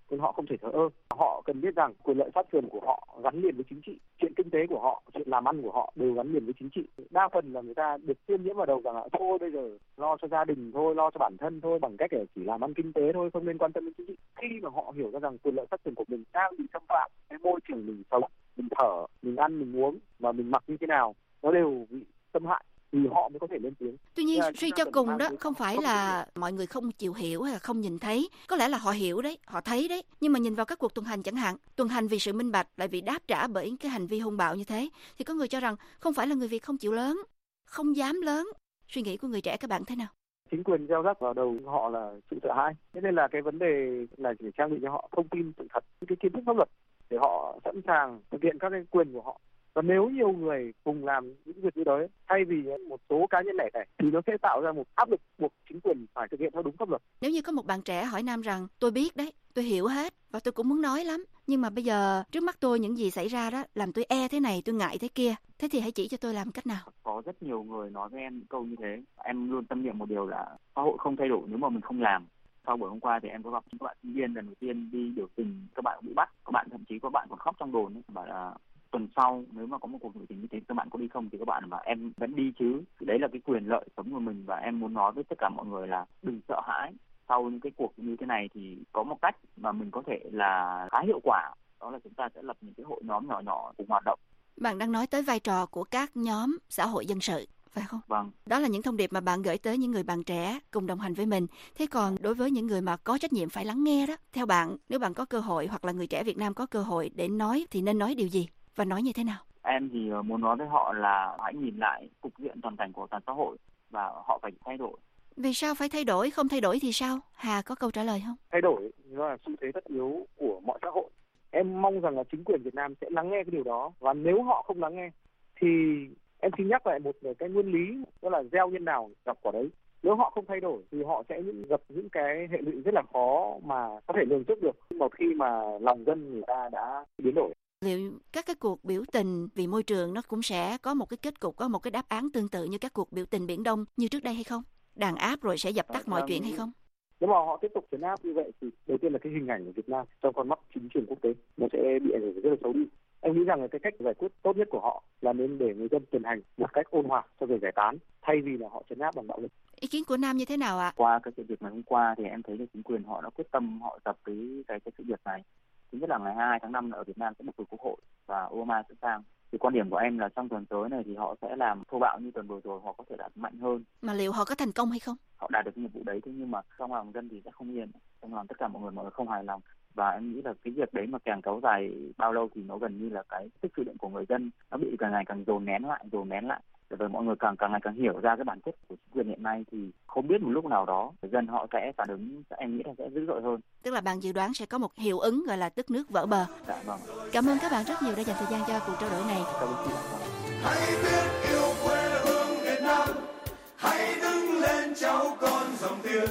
nên họ không thể thờ ơ. Họ cần biết rằng quyền lợi pháp quyền của họ gắn liền với chính trị, chuyện kinh tế của họ, chuyện làm ăn của họ đều gắn liền với chính trị. Đa phần là người ta được tiêm nhiễm vào đầu rằng là thôi bây giờ lo cho gia đình thôi, lo cho bản thân thôi, bằng cách là chỉ làm ăn kinh tế thôi, không nên quan tâm đến chính trị. Khi mà họ hiểu ra rằng quyền lợi pháp quyền của mình đang bị xâm phạm, cái môi trường mình sống, mình thở, mình ăn, mình uống và mình mặc như thế nào nó đều bị xâm hại, thì họ mới có thể lên tiếng. Tuy nhiên, suy cho cùng đó không phải là mọi người không chịu hiểu hay là không nhìn thấy. Có lẽ là họ hiểu đấy, họ thấy đấy. Nhưng mà nhìn vào các cuộc tuần hành chẳng hạn, tuần hành vì sự minh bạch lại bị đáp trả bởi cái hành vi hung bạo như thế, thì có người cho rằng không phải là người Việt không chịu lớn, không dám lớn. Suy nghĩ của người trẻ các bạn thế nào? Chính quyền gieo rắc vào đầu họ là sự sợ hãi. Thế nên là cái vấn đề là chỉ trang bị cho họ thông tin sự thật, cái kiến thức pháp luật để họ sẵn sàng thực hiện các cái quyền của họ. Và nếu nhiều người cùng làm những việc như đấy, thay vì một số cá nhân lẻ tẻ, thì nó sẽ tạo ra một áp lực buộc chính quyền phải thực hiện theo đúng pháp luật. Nếu như có một bạn trẻ hỏi Nam rằng tôi biết đấy, tôi hiểu hết và tôi cũng muốn nói lắm, nhưng mà bây giờ trước mắt tôi những gì xảy ra đó làm tôi e thế này, tôi ngại thế kia, thế thì hãy chỉ cho tôi làm cách nào. Có rất nhiều người nói với em câu như thế. Em luôn tâm niệm một điều là xã hội không thay đổi nếu mà mình không làm. Sau buổi hôm qua thì em có gặp những bạn sinh viên lần đầu tiên đi biểu tình, các bạn bị bắt, các bạn thậm chí có bạn còn khóc trong đồn ấy, bảo là tuần sau nếu mà có một cuộc biểu tình như thế các bạn có đi không, thì các bạn bảo em vẫn đi chứ. Thì đấy là cái quyền lợi sống của mình, và em muốn nói với tất cả mọi người là đừng sợ hãi. Sau những cái cuộc như thế này thì có một cách mà mình có thể là khá hiệu quả, đó là chúng ta sẽ lập những cái hội nhóm nhỏ nhỏ cùng hoạt động. Bạn đang nói tới vai trò của các nhóm xã hội dân sự, phải không? Vâng. Đó là những thông điệp mà bạn gửi tới những người bạn trẻ cùng đồng hành với mình. Thế còn đối với những người mà có trách nhiệm phải lắng nghe đó, theo bạn, nếu bạn có cơ hội hoặc là người trẻ Việt Nam có cơ hội để nói thì nên nói điều gì và nói như thế nào? Em thì muốn nói với họ là hãy nhìn lại cục diện toàn cảnh của toàn xã hội và họ phải thay đổi. Vì sao phải thay đổi? Không thay đổi thì sao? Hà có câu trả lời không? Thay đổi nó là xu thế tất yếu của mọi xã hội. Em mong rằng là chính quyền Việt Nam sẽ lắng nghe cái điều đó, và nếu họ không lắng nghe thì em xin nhắc lại một cái nguyên lý, đó là gieo nhân nào gặp quả đấy. Nếu họ không thay đổi thì họ sẽ gặp những cái hệ lụy rất là khó mà có thể lường trước được một khi mà lòng dân người ta đã biến đổi. Liệu các cái cuộc biểu tình vì môi trường nó cũng sẽ có một cái kết cục, có một cái đáp án tương tự như các cuộc biểu tình Biển Đông như trước đây hay không? Đàn áp rồi sẽ dập tắt à, mọi à, chuyện hay không? Nếu mà họ tiếp tục trấn áp như vậy thì đầu tiên là cái hình ảnh của Việt Nam trong con mắt chính trường quốc tế nó sẽ bị ảnh hưởng rất là xấu đi. Em nghĩ rằng là cái cách giải quyết tốt nhất của họ là nên để người dân tuần hành một cách ôn hòa cho việc giải tán, thay vì là họ trấn áp bằng bạo lực. Ý kiến của Nam như thế nào ạ? À? Qua cái sự việc ngày hôm qua thì em thấy là chính quyền họ đã quyết tâm họ dập cái cái cái sự việc này. Thứ nhất là ngày hai mươi hai tháng năm ở Việt Nam sẽ bầu cử quốc hội và Obama sẽ sang. Thì quan điểm của em là trong tuần tới này thì họ sẽ làm thô bạo như tuần vừa rồi, họ có thể đạt mạnh hơn. Mà liệu họ có thành công hay không? Họ đạt được cái nhiệm vụ đấy, thế nhưng mà trong lòng dân thì sẽ không yên, trong lòng tất cả mọi người mọi người không hài lòng. Và em nghĩ là cái việc đấy mà càng kéo dài bao lâu thì nó gần như là cái sức chịu đựng của người dân nó bị càng ngày càng dồn nén lại, dồn nén lại. Rồi mọi người càng càng ngày càng hiểu ra cái bản chất của chính quyền hiện nay thì không biết một lúc nào đó người dân họ sẽ phản ứng, em nghĩ là sẽ dữ dội hơn. Tức là bạn dự đoán sẽ có một hiệu ứng gọi là tức nước vỡ bờ. Dạ vâng. Cảm ơn các bạn rất nhiều đã dành thời gian cho cuộc trao đổi này. Cảm ơn chị. Hãy biết yêu quê hương Việt Nam, hãy đứng lên cháu con dòng tiền,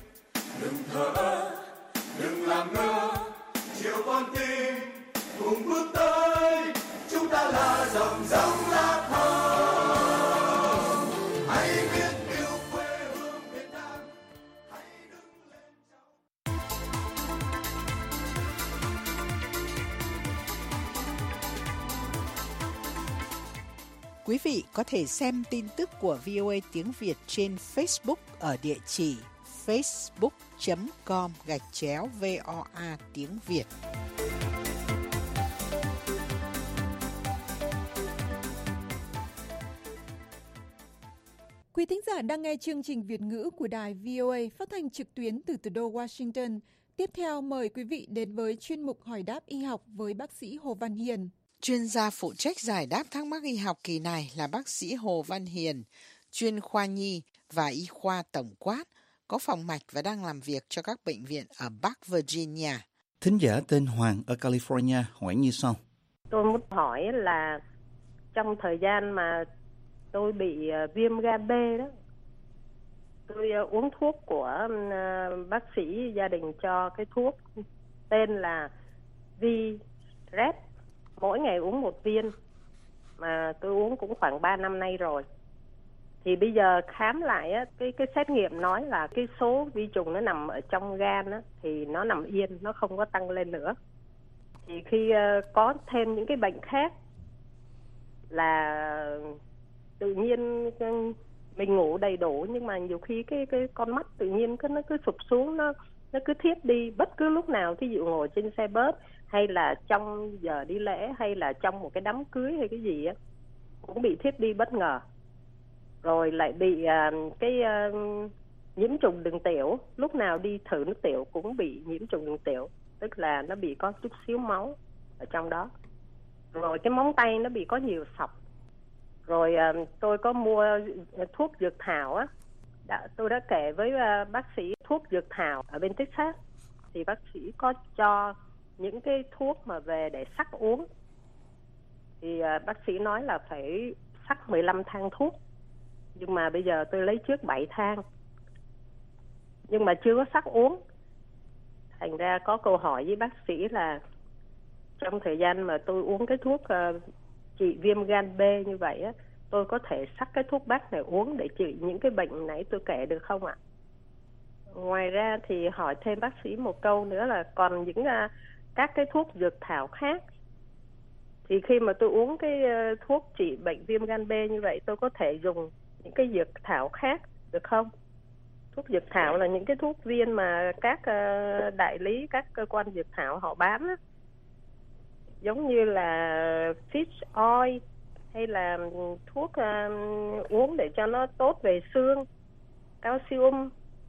đừng thờ ơ, đừng làm ngơ, chiều con tim cùng bước tới, chúng ta là dòng dòng lá thơm. Hãy biết yêu quê hương Việt Nam, hãy đứng lên cháu. Quý vị có thể xem tin tức của vê o a tiếng Việt trên Facebook ở địa chỉ facebook chấm com gạch chéo voa tiếng Việt. Quý thính giả đang nghe chương trình Việt ngữ của đài vê o a phát thanh trực tuyến từ thủ đô Washington. Tiếp theo mời quý vị đến với chuyên mục hỏi đáp y học với bác sĩ Hồ Văn Hiền. Chuyên gia phụ trách giải đáp thắc mắc y học kỳ này là bác sĩ Hồ Văn Hiền, chuyên khoa nhi và y khoa tổng quát, có phòng mạch và đang làm việc cho các bệnh viện ở Bắc Virginia. Thính giả tên Hoàng ở California hỏi như sau. Tôi muốn hỏi là trong thời gian mà tôi bị viêm gan B đó, tôi uống thuốc của bác sĩ gia đình cho cái thuốc tên là V-Red, mỗi ngày uống một viên, mà tôi uống cũng khoảng ba năm nay rồi. Thì bây giờ khám lại á, cái cái xét nghiệm nói là cái số vi trùng nó nằm ở trong gan á, thì nó nằm yên, nó không có tăng lên nữa. Thì khi uh, có thêm những cái bệnh khác là tự nhiên mình ngủ đầy đủ, nhưng mà nhiều khi cái cái con mắt tự nhiên cái nó cứ sụp xuống, nó nó cứ thiếp đi bất cứ lúc nào. Thí dụ ngồi trên xe bus hay là trong giờ đi lễ hay là trong một cái đám cưới hay cái gì á, cũng bị thiếp đi bất ngờ. Rồi lại bị uh, cái uh, nhiễm trùng đường tiểu, lúc nào đi thử nước tiểu cũng bị nhiễm trùng đường tiểu, tức là nó bị có chút xíu máu ở trong đó. Rồi cái móng tay nó bị có nhiều sọc. Rồi uh, tôi có mua thuốc dược thảo á, đã, tôi đã kể với uh, bác sĩ thuốc dược thảo ở bên Texas, thì bác sĩ có cho những cái thuốc mà về để sắc uống. Thì uh, bác sĩ nói là phải sắc mười lăm thang thuốc, nhưng mà bây giờ tôi lấy trước bảy thang, nhưng mà chưa có sắc uống. Thành ra có câu hỏi với bác sĩ là trong thời gian mà tôi uống cái thuốc uh, trị viêm gan B như vậy á, tôi có thể sắc cái thuốc bắc này uống để trị những cái bệnh nãy tôi kể được không ạ? Ngoài ra thì hỏi thêm bác sĩ một câu nữa là còn những uh, các cái thuốc dược thảo khác, thì khi mà tôi uống cái uh, thuốc trị bệnh viêm gan B như vậy, tôi có thể dùng những cái dược thảo khác được không? Thuốc dược thảo là những cái thuốc viên mà các uh, đại lý, các cơ quan dược thảo họ bán á, giống như là fish oil hay là thuốc uh, uống để cho nó tốt về xương, calcium,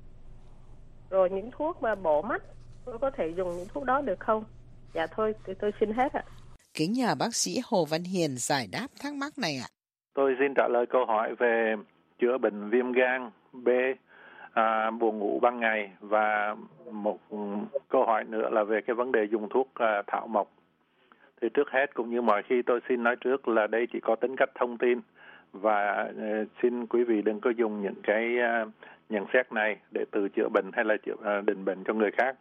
rồi những thuốc mà bổ mắt, tôi có thể dùng những thuốc đó được không? Dạ thôi, tôi, tôi xin hết ạ. Kính nhờ bác sĩ Hồ Văn Hiền giải đáp thắc mắc này ạ. Tôi xin trả lời câu hỏi về chữa bệnh viêm gan B, à, buồn ngủ ban ngày, và một câu hỏi nữa là về cái vấn đề dùng thuốc à, thảo mộc. Thì trước hết cũng như mọi khi tôi xin nói trước là đây chỉ có tính cách thông tin, và uh, xin quý vị đừng có dùng những cái uh, nhận xét này để tự chữa bệnh hay là chữa, uh, định bệnh cho người khác.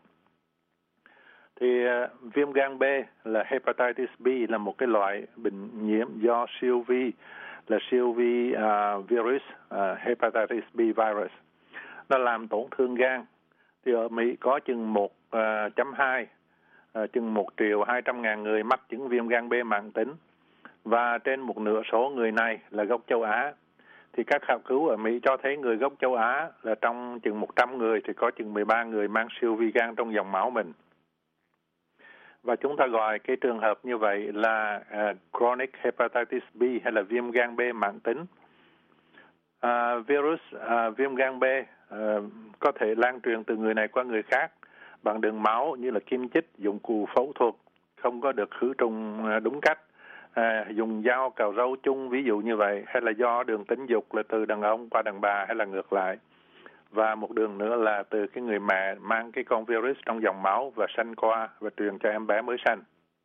Thì uh, viêm gan B là hepatitis B, là một cái loại bệnh nhiễm do siêu vi, là siêu vi uh, virus, uh, hepatitis B virus. Nó làm tổn thương gan. Thì ở Mỹ có chừng một chấm hai, uh, chừng một triệu hai trăm ngàn người mắc chứng viêm gan B mãn tính, và trên một nửa số người này là gốc châu Á. Thì các khảo cứu ở Mỹ cho thấy người gốc châu Á là trong chừng một trăm người thì có chừng mười ba người mang siêu vi gan trong dòng máu mình. Và chúng ta gọi cái trường hợp như vậy là uh, chronic hepatitis B, hay là viêm gan B mãn tính. Uh, virus uh, viêm gan B uh, có thể lan truyền từ người này qua người khác bằng đường máu, như là kim chích, dụng cụ phẫu thuật không có được khử trùng uh, đúng cách, uh, dùng dao cạo râu chung ví dụ như vậy, hay là do đường tính dục là từ đàn ông qua đàn bà hay là ngược lại. Và một đường nữa là từ cái người mẹ mang cái con virus trong dòng máu và sanh qua và truyền cho em bé mới sanh.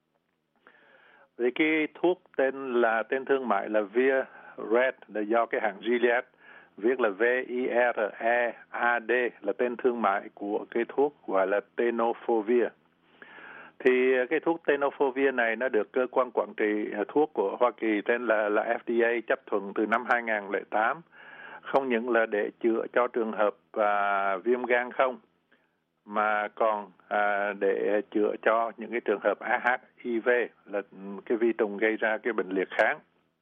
Thì cái thuốc tên là tên thương mại là Viread, là do cái hãng Gilead, viết là V I R E A D, là tên thương mại của cái thuốc gọi là Tenofovir. Thì cái thuốc Tenofovir này nó được cơ quan quản trị thuốc của Hoa Kỳ tên là là F D A chấp thuận từ năm hai không không tám. Không những là để chữa cho trường hợp à, viêm gan không, mà còn à, để chữa cho những cái trường hợp A H I V, là cái vi trùng gây ra cái bệnh liệt kháng,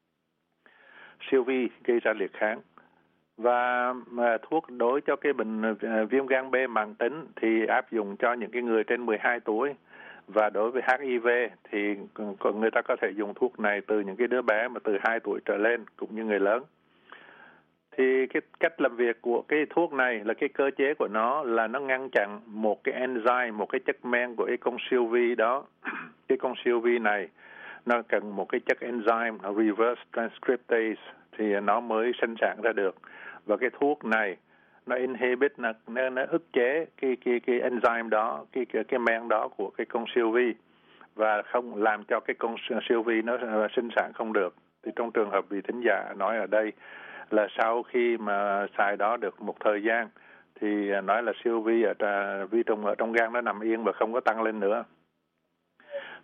siêu vi gây ra liệt kháng. Và mà thuốc đối cho cái bệnh à, viêm gan B mãn tính thì áp dụng cho những cái người trên mười hai tuổi, và đối với H I V thì người ta có thể dùng thuốc này từ những cái đứa bé mà từ hai tuổi trở lên cũng như người lớn. Thì cái cách làm việc của cái thuốc này là cái cơ chế của nó là nó ngăn chặn một cái enzyme, một cái chất men của cái con siêu vi đó. Cái con siêu vi này nó cần một cái chất enzyme reverse transcriptase thì nó mới sinh sản ra được. Và cái thuốc này nó inhibit, nó, nó, nó ức chế cái, cái, cái enzyme đó, cái, cái, cái men đó của cái con siêu vi, và không làm cho cái con siêu vi nó sinh sản không được. Thì trong trường hợp vị thính giả nói ở đây là sau khi mà xài đó được một thời gian thì nói là siêu vi ở vi trùng ở trong gan nó nằm yên và không có tăng lên nữa.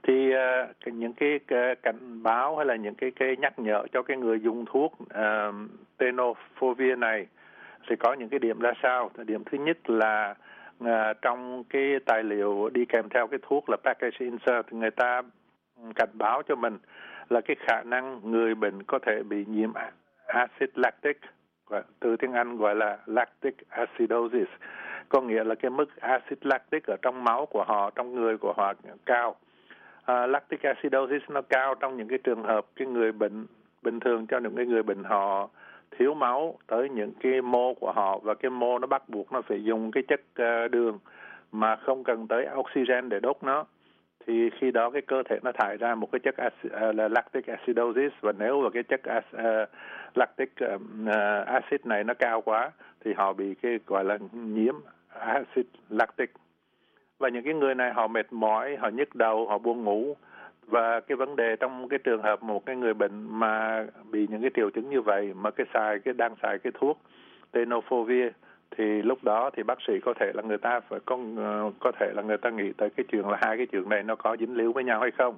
thì uh, những cái, cái cảnh báo hay là những cái, cái nhắc nhở cho cái người dùng thuốc uh, tenofovir này thì có những cái điểm ra sao. Điểm thứ nhất là uh, trong cái tài liệu đi kèm theo cái thuốc là package insert, người ta cảnh báo cho mình là cái khả năng người bệnh có thể bị nhiễm acid lactic, từ tiếng Anh gọi là lactic acidosis, có nghĩa là cái mức acid lactic ở trong máu của họ, trong người của họ cao. Uh, lactic acidosis nó cao trong những cái trường hợp cái người bệnh bình thường, cho những cái người bệnh họ thiếu máu tới những cái mô của họ, và cái mô nó bắt buộc nó phải dùng cái chất uh, đường mà không cần tới oxygen để đốt nó, thì khi đó cái cơ thể nó thải ra một cái chất acid, uh, là lactic acidosis, và nếu mà cái chất uh, lactic uh, acid này nó cao quá thì họ bị cái gọi là nhiễm acid lactic. Và những cái người này họ mệt mỏi, họ nhức đầu, họ buồn ngủ, và cái vấn đề trong cái trường hợp một cái người bệnh mà bị những cái triệu chứng như vậy mà cái xài cái đang xài cái thuốc tenofovir, thì lúc đó thì bác sĩ có thể là người ta phải có có thể là người ta nghĩ tới cái chuyện là hai cái chuyện này nó có dính líu với nhau hay không.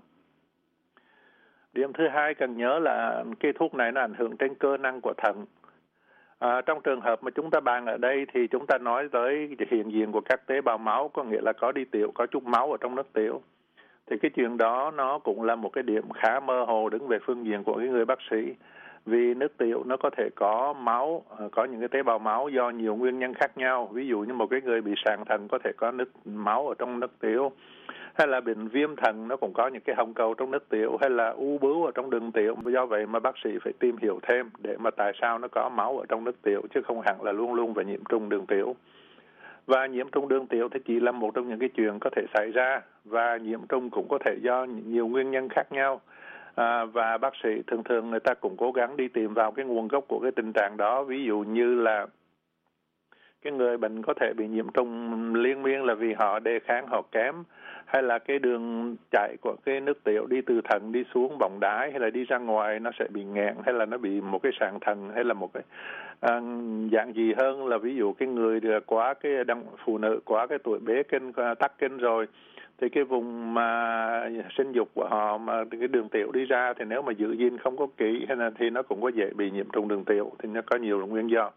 Điểm thứ hai cần nhớ là cái thuốc này nó ảnh hưởng trên cơ năng của thận. À, trong trường hợp mà chúng ta bàn ở đây thì chúng ta nói tới hiện diện của các tế bào máu, có nghĩa là có đi tiểu, có chút máu ở trong nước tiểu. Thì cái chuyện đó nó cũng là một cái điểm khá mơ hồ đứng về phương diện của cái người bác sĩ. Vì nước tiểu nó có thể có máu, có những cái tế bào máu do nhiều nguyên nhân khác nhau. Ví dụ như một cái người bị sàn thận có thể có nước máu ở trong nước tiểu, hay là bệnh viêm thận nó cũng có những cái hồng cầu trong nước tiểu, hay là u bướu ở trong đường tiểu. Do vậy mà bác sĩ phải tìm hiểu thêm để mà tại sao nó có máu ở trong nước tiểu, chứ không hẳn là luôn luôn phải nhiễm trùng đường tiểu. Và nhiễm trùng đường tiểu thì chỉ là một trong những cái chuyện có thể xảy ra, và nhiễm trùng cũng có thể do nhiều nguyên nhân khác nhau. À, và bác sĩ thường thường người ta cũng cố gắng đi tìm vào cái nguồn gốc của cái tình trạng đó. Ví dụ như là cái người bệnh có thể bị nhiễm trùng liên miên là vì họ đề kháng họ kém, hay là cái đường chạy của cái nước tiểu đi từ thận đi xuống vòng đái hay là đi ra ngoài nó sẽ bị nghẹn, hay là nó bị một cái sạn thận, hay là một cái à, dạng gì hơn là ví dụ cái người quá cái đăng phụ nữ quá cái tuổi bế kinh tắc kinh rồi, thì cái vùng mà sinh dục của họ mà cái đường tiểu đi ra thì nếu mà giữ gìn không có kỹ hay là thì nó cũng có dễ bị nhiễm trùng đường tiểu, thì nó có nhiều nguyên do.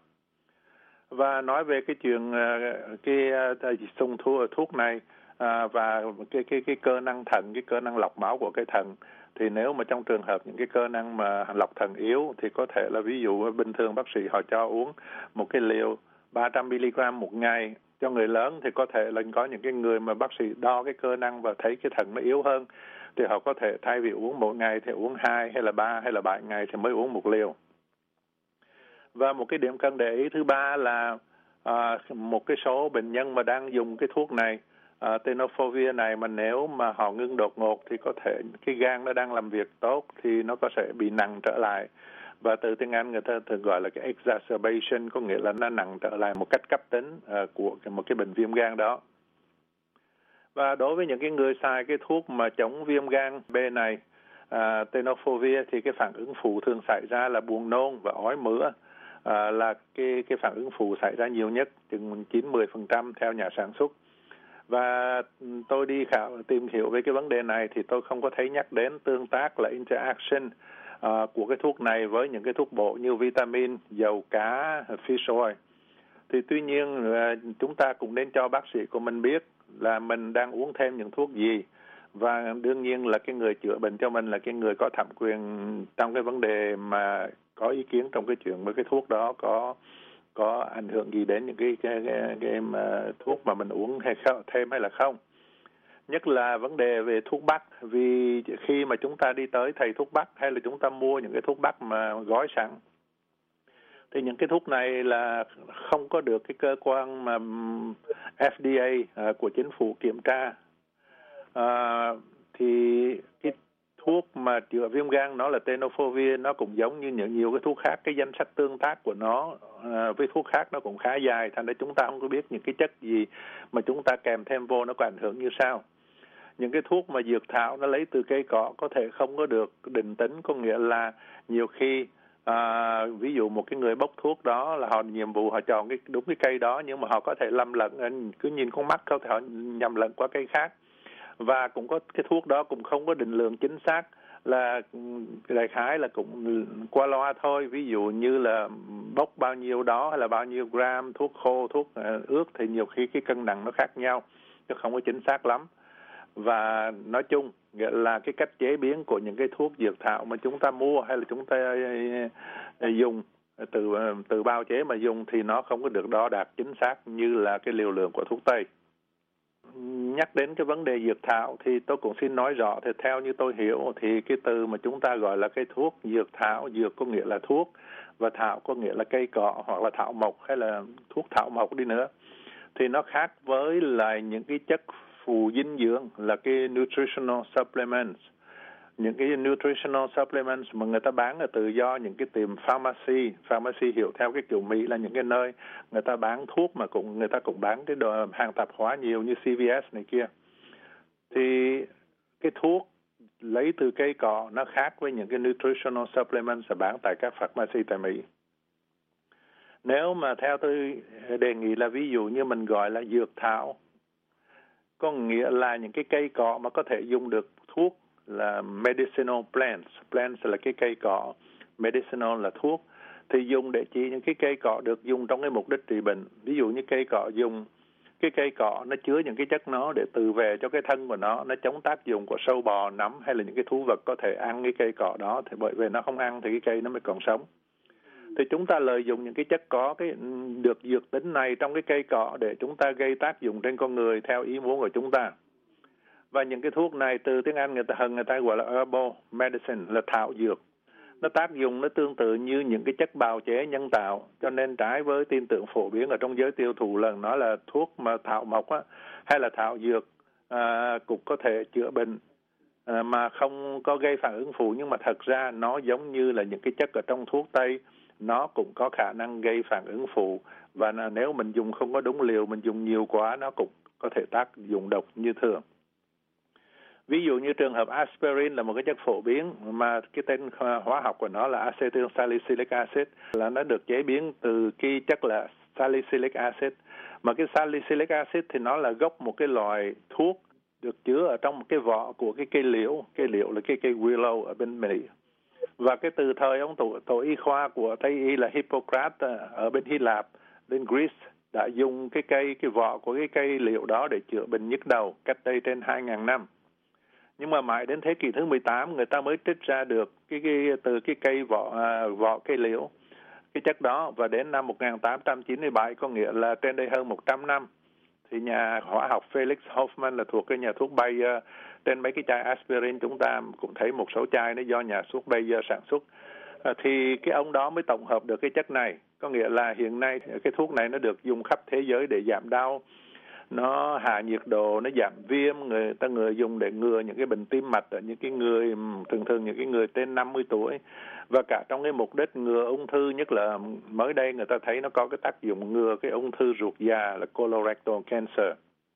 Và nói về cái chuyện cái dùng thuốc thuốc này à, và cái cái cái cơ năng thận, cái cơ năng lọc máu của cái thận, thì nếu mà trong trường hợp những cái cơ năng mà lọc thận yếu thì có thể là ví dụ bình thường bác sĩ họ cho uống một cái liều ba trăm mi-li-gam một ngày. Cho người lớn thì có thể là có những cái người mà bác sĩ đo cái cơ năng và thấy cái thận nó yếu hơn, thì họ có thể thay vì uống một ngày thì uống hai hay là ba hay là bảy ngày thì mới uống một liều. Và một cái điểm cần để ý thứ ba là à, một cái số bệnh nhân mà đang dùng cái thuốc này, à, tenofovir này, mà nếu mà họ ngưng đột ngột thì có thể cái gan nó đang làm việc tốt thì nó có thể bị nặng trở lại. Và từ tiếng Anh người ta thường gọi là cái exacerbation, có nghĩa là nó nặng trở lại một cách cấp tính uh, của một cái bệnh viêm gan đó. Và đối với những cái người xài cái thuốc mà chống viêm gan B này, uh, tenofovir, thì cái phản ứng phụ thường xảy ra là buồn nôn và ói mửa, uh, là cái cái phản ứng phụ xảy ra nhiều nhất, chừng chín đến mười phần trăm theo nhà sản xuất. Và tôi đi khảo tìm hiểu về cái vấn đề này thì tôi không có thấy nhắc đến tương tác là interaction À, của cái thuốc này với những cái thuốc bổ như vitamin, dầu cá, fish oil. Thì tuy nhiên chúng ta cũng nên cho bác sĩ của mình biết là mình đang uống thêm những thuốc gì, và đương nhiên là cái người chữa bệnh cho mình là cái người có thẩm quyền trong cái vấn đề mà có ý kiến trong cái chuyện với cái thuốc đó có có ảnh hưởng gì đến những cái cái cái, cái mà thuốc mà mình uống hay không, thêm hay là không. Nhất là vấn đề về thuốc bắc, vì khi mà chúng ta đi tới thầy thuốc bắc hay là chúng ta mua những cái thuốc bắc mà gói sẵn, thì những cái thuốc này là không có được cái cơ quan mà F D A uh, của chính phủ kiểm tra. Uh, thì cái thuốc mà chữa viêm gan nó là tenofovir, nó cũng giống như những nhiều cái thuốc khác, cái danh sách tương tác của nó uh, với thuốc khác nó cũng khá dài, thành ra chúng ta không có biết những cái chất gì mà chúng ta kèm thêm vô nó có ảnh hưởng như sao. Những cái thuốc mà dược thảo nó lấy từ cây cỏ có thể không có được định tính, có nghĩa là nhiều khi à, ví dụ một cái người bốc thuốc đó là họ nhiệm vụ họ chọn cái đúng cái cây đó, nhưng mà họ có thể lầm lẫn, cứ nhìn con mắt có thể họ nhầm lẫn qua cây khác. và cũng có cái thuốc đó cũng không có định lượng chính xác, là đại khái là cũng qua loa thôi. Ví dụ như là bốc bao nhiêu đó hay là bao nhiêu gram thuốc khô, thuốc ướt thì nhiều khi cái cân nặng nó khác nhau, chứ không có chính xác lắm. Và nói chung nghĩa là cái cách chế biến của những cái thuốc dược thảo mà chúng ta mua hay là chúng ta dùng từ từ bao chế mà dùng thì nó không có được đo đạc chính xác như là cái liều lượng của thuốc Tây. Nhắc đến cái vấn đề dược thảo thì tôi cũng xin nói rõ, thì theo như tôi hiểu thì cái từ mà chúng ta gọi là cái thuốc dược thảo, dược có nghĩa là thuốc và thảo có nghĩa là cây cọ hoặc là thảo mộc hay là thuốc thảo mộc đi nữa, thì nó khác với lại những cái chất phù dinh dưỡng là cái nutritional supplements. Những cái nutritional supplements mà người ta bán là tự do những cái tiệm pharmacy, pharmacy hiểu theo cái kiểu Mỹ là những cái nơi người ta bán thuốc mà cũng người ta cũng bán cái đồ hàng tạp hóa nhiều như xê vê ét này kia. Thì cái thuốc lấy từ cây cọ nó khác với những cái nutritional supplements bán tại các pharmacy tại Mỹ. Nếu mà theo tôi đề nghị là ví dụ như mình gọi là dược thảo, có nghĩa là những cái cây cọ mà có thể dùng được thuốc, là medicinal plants. Plants là cái cây cọ, medicinal là thuốc. Thì dùng để chỉ những cái cây cọ được dùng trong cái mục đích trị bệnh. Ví dụ như cây cọ dùng, cái cây cọ nó chứa những cái chất nó để tự về cho cái thân của nó, nó chống tác dụng của sâu bò, nấm hay là những cái thú vật có thể ăn cái cây cọ đó. Thì bởi vì nó không ăn thì cái cây nó mới còn sống. Thì chúng ta lợi dụng những cái chất có cái được dược tính này trong cái cây cọ để chúng ta gây tác dụng trên con người theo ý muốn của chúng ta. Và những cái thuốc này từ tiếng Anh người ta hằng người ta gọi là herbal medicine, là thảo dược. Nó tác dụng nó tương tự như những cái chất bào chế nhân tạo, cho nên trái với tin tưởng phổ biến ở trong giới tiêu thụ là nó là thuốc mà thảo mộc á, hay là thảo dược à, cũng có thể chữa bệnh à, mà không có gây phản ứng phụ, nhưng mà thật ra nó giống như là những cái chất ở trong thuốc Tây, nó cũng có khả năng gây phản ứng phụ, và nếu mình dùng không có đúng liều, mình dùng nhiều quá nó cũng có thể tác dụng độc như thường. Ví dụ như trường hợp aspirin là một cái chất phổ biến mà cái tên hóa học của nó là acetyl salicylic acid, là nó được chế biến từ cái chất là salicylic acid. Mà cái salicylic acid thì nó là gốc một cái loại thuốc được chứa ở trong một cái vỏ của cái cây liễu, cây liễu là cái cây willow ở bên Mỹ. Và cái từ thời ông tổ, tổ y khoa của Tây y là Hippocrates ở bên Hy Lạp, bên Greece đã dùng cái cây, cái vỏ của cái cây liễu đó để chữa bệnh nhức đầu cách đây trên hai nghìn năm. Nhưng mà mãi đến thế kỷ thứ mười tám người ta mới trích ra được cái, cái từ cái cây vỏ à, vỏ cây liễu cái chất đó, và đến năm một nghìn tám trăm chín mươi bảy, có nghĩa là trên đây hơn một trăm năm, thì nhà hóa học Felix Hoffman là thuộc cái nhà thuốc Bayer, trên mấy cái chai aspirin chúng ta cũng thấy một số chai nó do nhà thuốc Bayer sản xuất, à, thì cái ông đó mới tổng hợp được cái chất này. Có nghĩa là hiện nay cái thuốc này nó được dùng khắp thế giới để giảm đau, nó hạ nhiệt độ, nó giảm viêm, người ta người dùng để ngừa những cái bệnh tim mạch ở những cái người thường thường những cái người trên năm mươi tuổi, và cả trong cái mục đích ngừa ung thư, nhất là mới đây người ta thấy nó có cái tác dụng ngừa cái ung thư ruột già là colorectal cancer.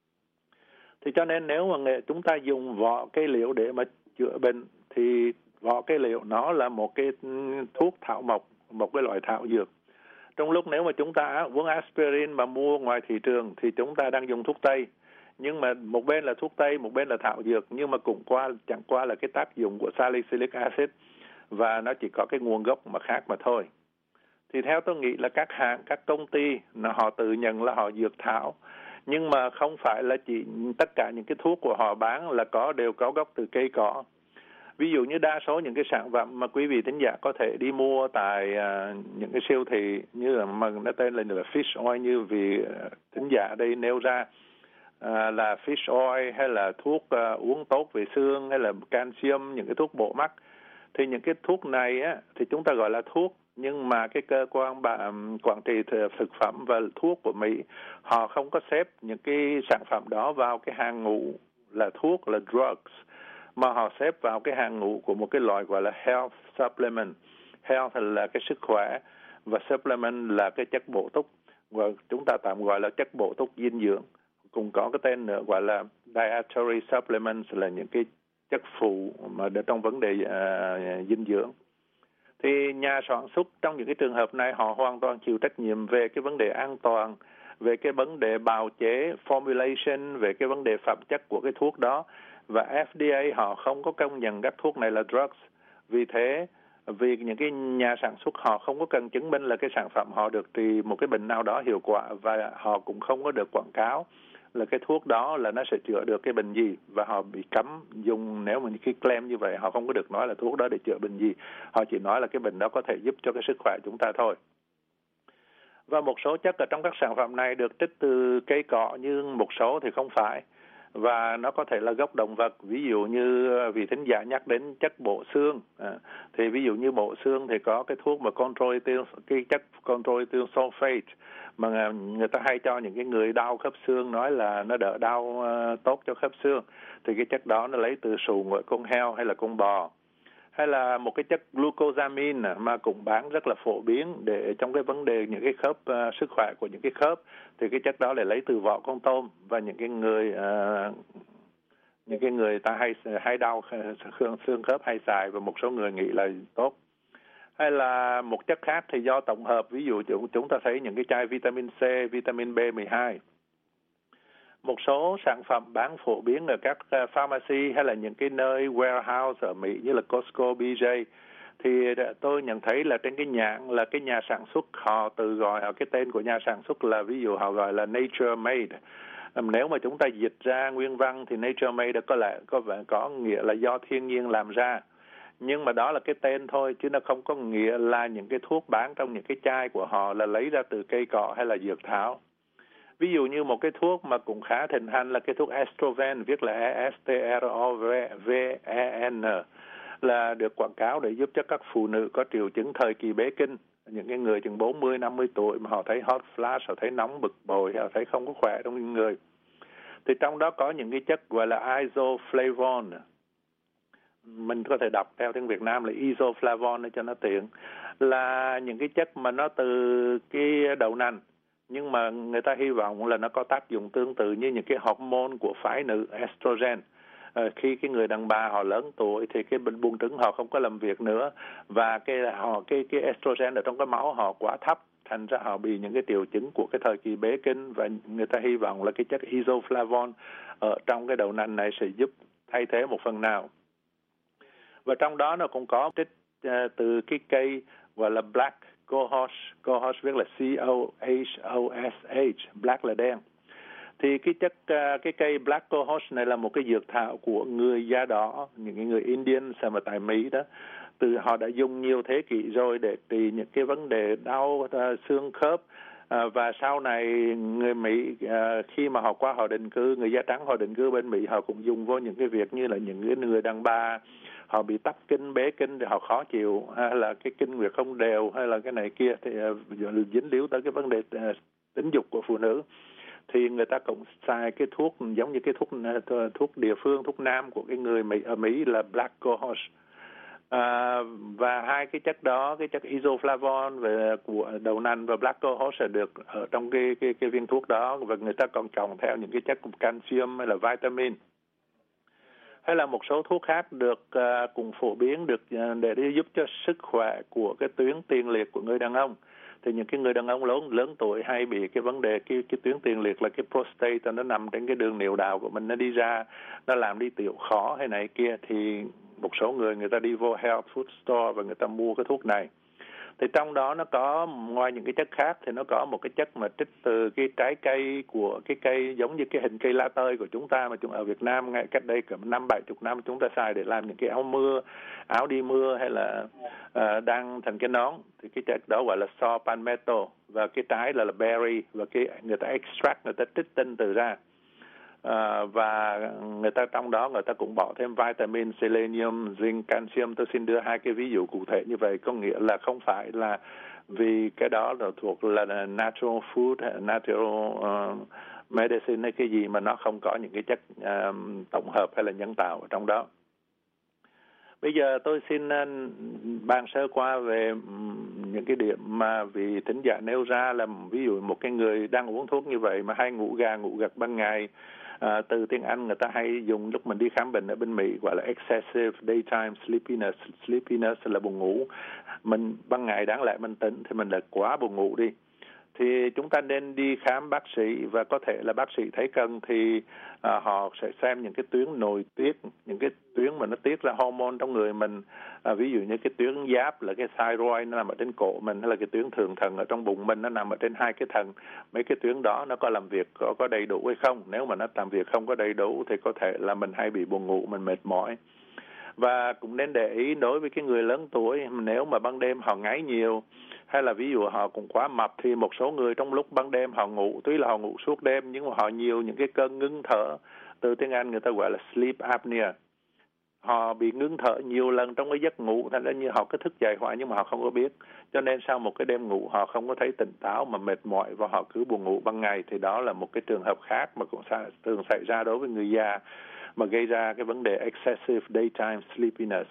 Thì cho nên nếu mà chúng ta dùng vỏ cây liễu để mà chữa bệnh thì vỏ cây liễu nó là một cái thuốc thảo mộc, một cái loại thảo dược. Trong lúc nếu mà chúng ta uống aspirin mà mua ngoài thị trường thì chúng ta đang dùng thuốc Tây. Nhưng mà một bên là thuốc Tây, một bên là thảo dược, nhưng mà cũng qua chẳng qua là cái tác dụng của salicylic acid, và nó chỉ có cái nguồn gốc mà khác mà thôi. Thì theo tôi nghĩ là các hãng, các công ty họ tự nhận là họ dược thảo, nhưng mà không phải là chỉ tất cả những cái thuốc của họ bán là có đều có gốc từ cây cỏ. Ví dụ như đa số những cái sản phẩm mà quý vị thính giả có thể đi mua tại uh, những cái siêu thị như là mà nó tên là, là fish oil, như vì uh, thính giả đây nêu ra uh, là fish oil, hay là thuốc uh, uống tốt về xương, hay là canxium, những cái thuốc bổ mắt. Thì những cái thuốc này á, thì chúng ta gọi là thuốc, nhưng mà cái cơ quan um, quản trị thực phẩm và thuốc của Mỹ họ không có xếp những cái sản phẩm đó vào cái hàng ngũ là thuốc, là drugs, mà họ xếp vào cái hàng ngũ của một cái loại gọi là health supplement. Health là cái sức khỏe và supplement là cái chất bổ túc, và chúng ta tạm gọi là chất bổ túc dinh dưỡng. Cũng có cái tên nữa gọi là dietary supplements, là những cái chất phụ mà để trong vấn đề uh, dinh dưỡng. Thì nhà sản xuất trong những cái trường hợp này họ hoàn toàn chịu trách nhiệm về cái vấn đề an toàn, về cái vấn đề bào chế, formulation, về cái vấn đề phẩm chất của cái thuốc đó. và F D A họ không có công nhận các thuốc này là drugs. Vì thế, vì những cái nhà sản xuất họ không có cần chứng minh là cái sản phẩm họ được trị một cái bệnh nào đó hiệu quả, và họ cũng không có được quảng cáo là cái thuốc đó là nó sẽ chữa được cái bệnh gì, và họ bị cấm dùng. Nếu mà khi claim như vậy, họ không có được nói là thuốc đó để chữa bệnh gì, họ chỉ nói là cái bệnh đó có thể giúp cho cái sức khỏe chúng ta thôi. Và một số chất ở trong các sản phẩm này được trích từ cây cọ, nhưng một số thì không phải, và nó có thể là gốc động vật. Ví dụ như vị thính giả nhắc đến chất bổ xương, à, thì ví dụ như bổ xương thì có cái thuốc mà chondroitin, cái chất chondroitin sulfate mà người ta hay cho những cái người đau khớp xương, nói là nó đỡ đau, uh, tốt cho khớp xương. Thì cái chất đó nó lấy từ sụn của con heo hay là con bò. Hay là một cái chất glucosamine mà cũng bán rất là phổ biến để trong cái vấn đề những cái khớp, uh, sức khỏe của những cái khớp, thì cái chất đó lại lấy từ vỏ con tôm, và những cái người uh, những cái người ta hay hay đau xương khớp hay xài, và một số người nghĩ là tốt. Hay là một chất khác thì do tổng hợp, ví dụ chúng ta thấy những cái chai vitamin C, vitamin B mười hai. Một số sản phẩm bán phổ biến ở các pharmacy hay là những cái nơi warehouse ở Mỹ như là Costco, B J, thì tôi nhận thấy là trên cái nhãn là cái nhà sản xuất họ tự gọi ở cái tên của nhà sản xuất là, ví dụ họ gọi là Nature Made. Nếu mà chúng ta dịch ra nguyên văn thì Nature Made có lẽ có vẻ có nghĩa là do thiên nhiên làm ra. Nhưng mà đó là cái tên thôi, chứ nó không có nghĩa là những cái thuốc bán trong những cái chai của họ là lấy ra từ cây cọ hay là dược thảo. Ví dụ như một cái thuốc mà cũng khá thịnh hành là cái thuốc Estroven, viết là E S T R O V E N, là được quảng cáo để giúp cho các phụ nữ có triệu chứng thời kỳ bế kinh. Những cái người chừng bốn mươi năm mươi tuổi mà họ thấy hot flash, họ thấy nóng bực bội, họ thấy không có khỏe trong người. Thì trong đó có những cái chất gọi là isoflavone. Mình có thể đọc theo tiếng Việt Nam là isoflavone để cho nó tiện. Là những cái chất mà nó từ cái đậu nành, nhưng mà người ta hy vọng là nó có tác dụng tương tự như những cái hormone của phái nữ estrogen. À, khi cái người đàn bà họ lớn tuổi thì cái bệnh buồng trứng họ không có làm việc nữa, và cái họ cái cái estrogen ở trong cái máu họ quá thấp, thành ra họ bị những cái triệu chứng của cái thời kỳ bế kinh, và người ta hy vọng là cái chất isoflavone ở trong cái đậu nành này sẽ giúp thay thế một phần nào. Và trong đó nó cũng có trích uh, từ cái cây gọi là black cohosh, cohosh viết là C O H O S H, black là đen. Thì cái chất uh, cái cây black cohosh này là một cái dược thảo của người da đỏ, những người Indian mà tại Mỹ đó. Từ họ đã dùng nhiều thế kỷ rồi để trị những cái vấn đề đau uh, xương khớp. À, và sau này người Mỹ à, khi mà họ qua họ định cư, người da trắng họ định cư bên Mỹ, họ cũng dùng vô những cái việc như là những người đàn bà họ bị tắc kinh, bế kinh thì họ khó chịu, hay là cái kinh nguyệt không đều, hay là cái này kia thì uh, dính líu tới cái vấn đề uh, tính dục của phụ nữ, thì người ta cũng xài cái thuốc giống như cái thuốc uh, thuốc địa phương, thuốc nam của cái người Mỹ ở Mỹ là black cohosh. À, và hai cái chất đó, cái chất isoflavone về của đậu nành và black cohosh là được ở trong cái cái cái viên thuốc đó, và người ta còn trồng theo những cái chất calcium hay là vitamin. Hay là một số thuốc khác được uh, cùng phổ biến được uh, để giúp cho sức khỏe của cái tuyến tiền liệt của người đàn ông. Thì những cái người đàn ông lớn lớn tuổi hay bị cái vấn đề cái cái tuyến tiền liệt là cái prostate, nó nằm trên cái đường niệu đạo của mình, nó đi ra, nó làm đi tiểu khó hay này kia, thì một số người người ta đi vô health food store và người ta mua cái thuốc này. Thì trong đó nó có, ngoài những cái chất khác thì nó có một cái chất mà trích từ cái trái cây của cái cây giống như cái hình cây lá tơi của chúng ta, mà chúng ở Việt Nam ngay cách đây cỡ năm bảy chục năm chúng ta xài để làm những cái áo mưa, áo đi mưa hay là uh, đăng thành cái nón. Thì cái chất đó gọi là saw palmetto, và cái trái là, là berry, và cái người ta extract, người ta trích tinh từ ra. À, và người ta trong đó người ta cũng bỏ thêm vitamin, selenium, zinc, calcium. Tôi xin đưa hai cái ví dụ cụ thể như vậy, có nghĩa là không phải là vì cái đó là thuộc là natural food, natural uh, medicine hay cái gì mà nó không có những cái chất uh, tổng hợp hay là nhân tạo ở trong đó. Bây giờ tôi xin uh, bàn sơ qua về um, những cái điểm mà vị thính giả nêu ra, là ví dụ một cái người đang uống thuốc như vậy mà hay ngủ gà ngủ gật ban ngày. À, từ tiếng Anh người ta hay dùng lúc mình đi khám bệnh ở bên Mỹ gọi là excessive daytime sleepiness. Sleepiness là buồn ngủ. Mình ban ngày đáng lẽ mình tỉnh thì mình lại quá buồn ngủ đi. thì chúng ta nên đi khám bác sĩ, và có thể là bác sĩ thấy cần thì à, họ sẽ xem những cái tuyến nội tiết, những cái tuyến mà nó tiết ra hormone trong người mình, à, ví dụ như cái tuyến giáp là cái thyroid nó nằm ở trên cổ mình, hay là cái tuyến thượng thận ở trong bụng mình nó nằm ở trên hai cái thận. Mấy cái tuyến đó nó có làm việc có, có đầy đủ hay không? Nếu mà nó làm việc không có đầy đủ thì có thể là mình hay bị buồn ngủ, mình mệt mỏi. Và cũng nên để ý đối với cái người lớn tuổi, nếu mà ban đêm họ ngáy nhiều, hay là ví dụ họ cũng quá mập, thì một số người trong lúc ban đêm họ ngủ, tuy là họ ngủ suốt đêm nhưng mà họ nhiều những cái cơn ngưng thở, từ tiếng Anh người ta gọi là sleep apnea. Họ bị ngưng thở nhiều lần trong cái giấc ngủ, thành ra như họ cứ thức dậy hoài nhưng mà họ không có biết. Cho nên sau một cái đêm ngủ họ không có thấy tỉnh táo mà mệt mỏi và họ cứ buồn ngủ ban ngày, thì đó là một cái trường hợp khác mà cũng thường xảy ra đối với người già, mà gây ra cái vấn đề excessive daytime sleepiness.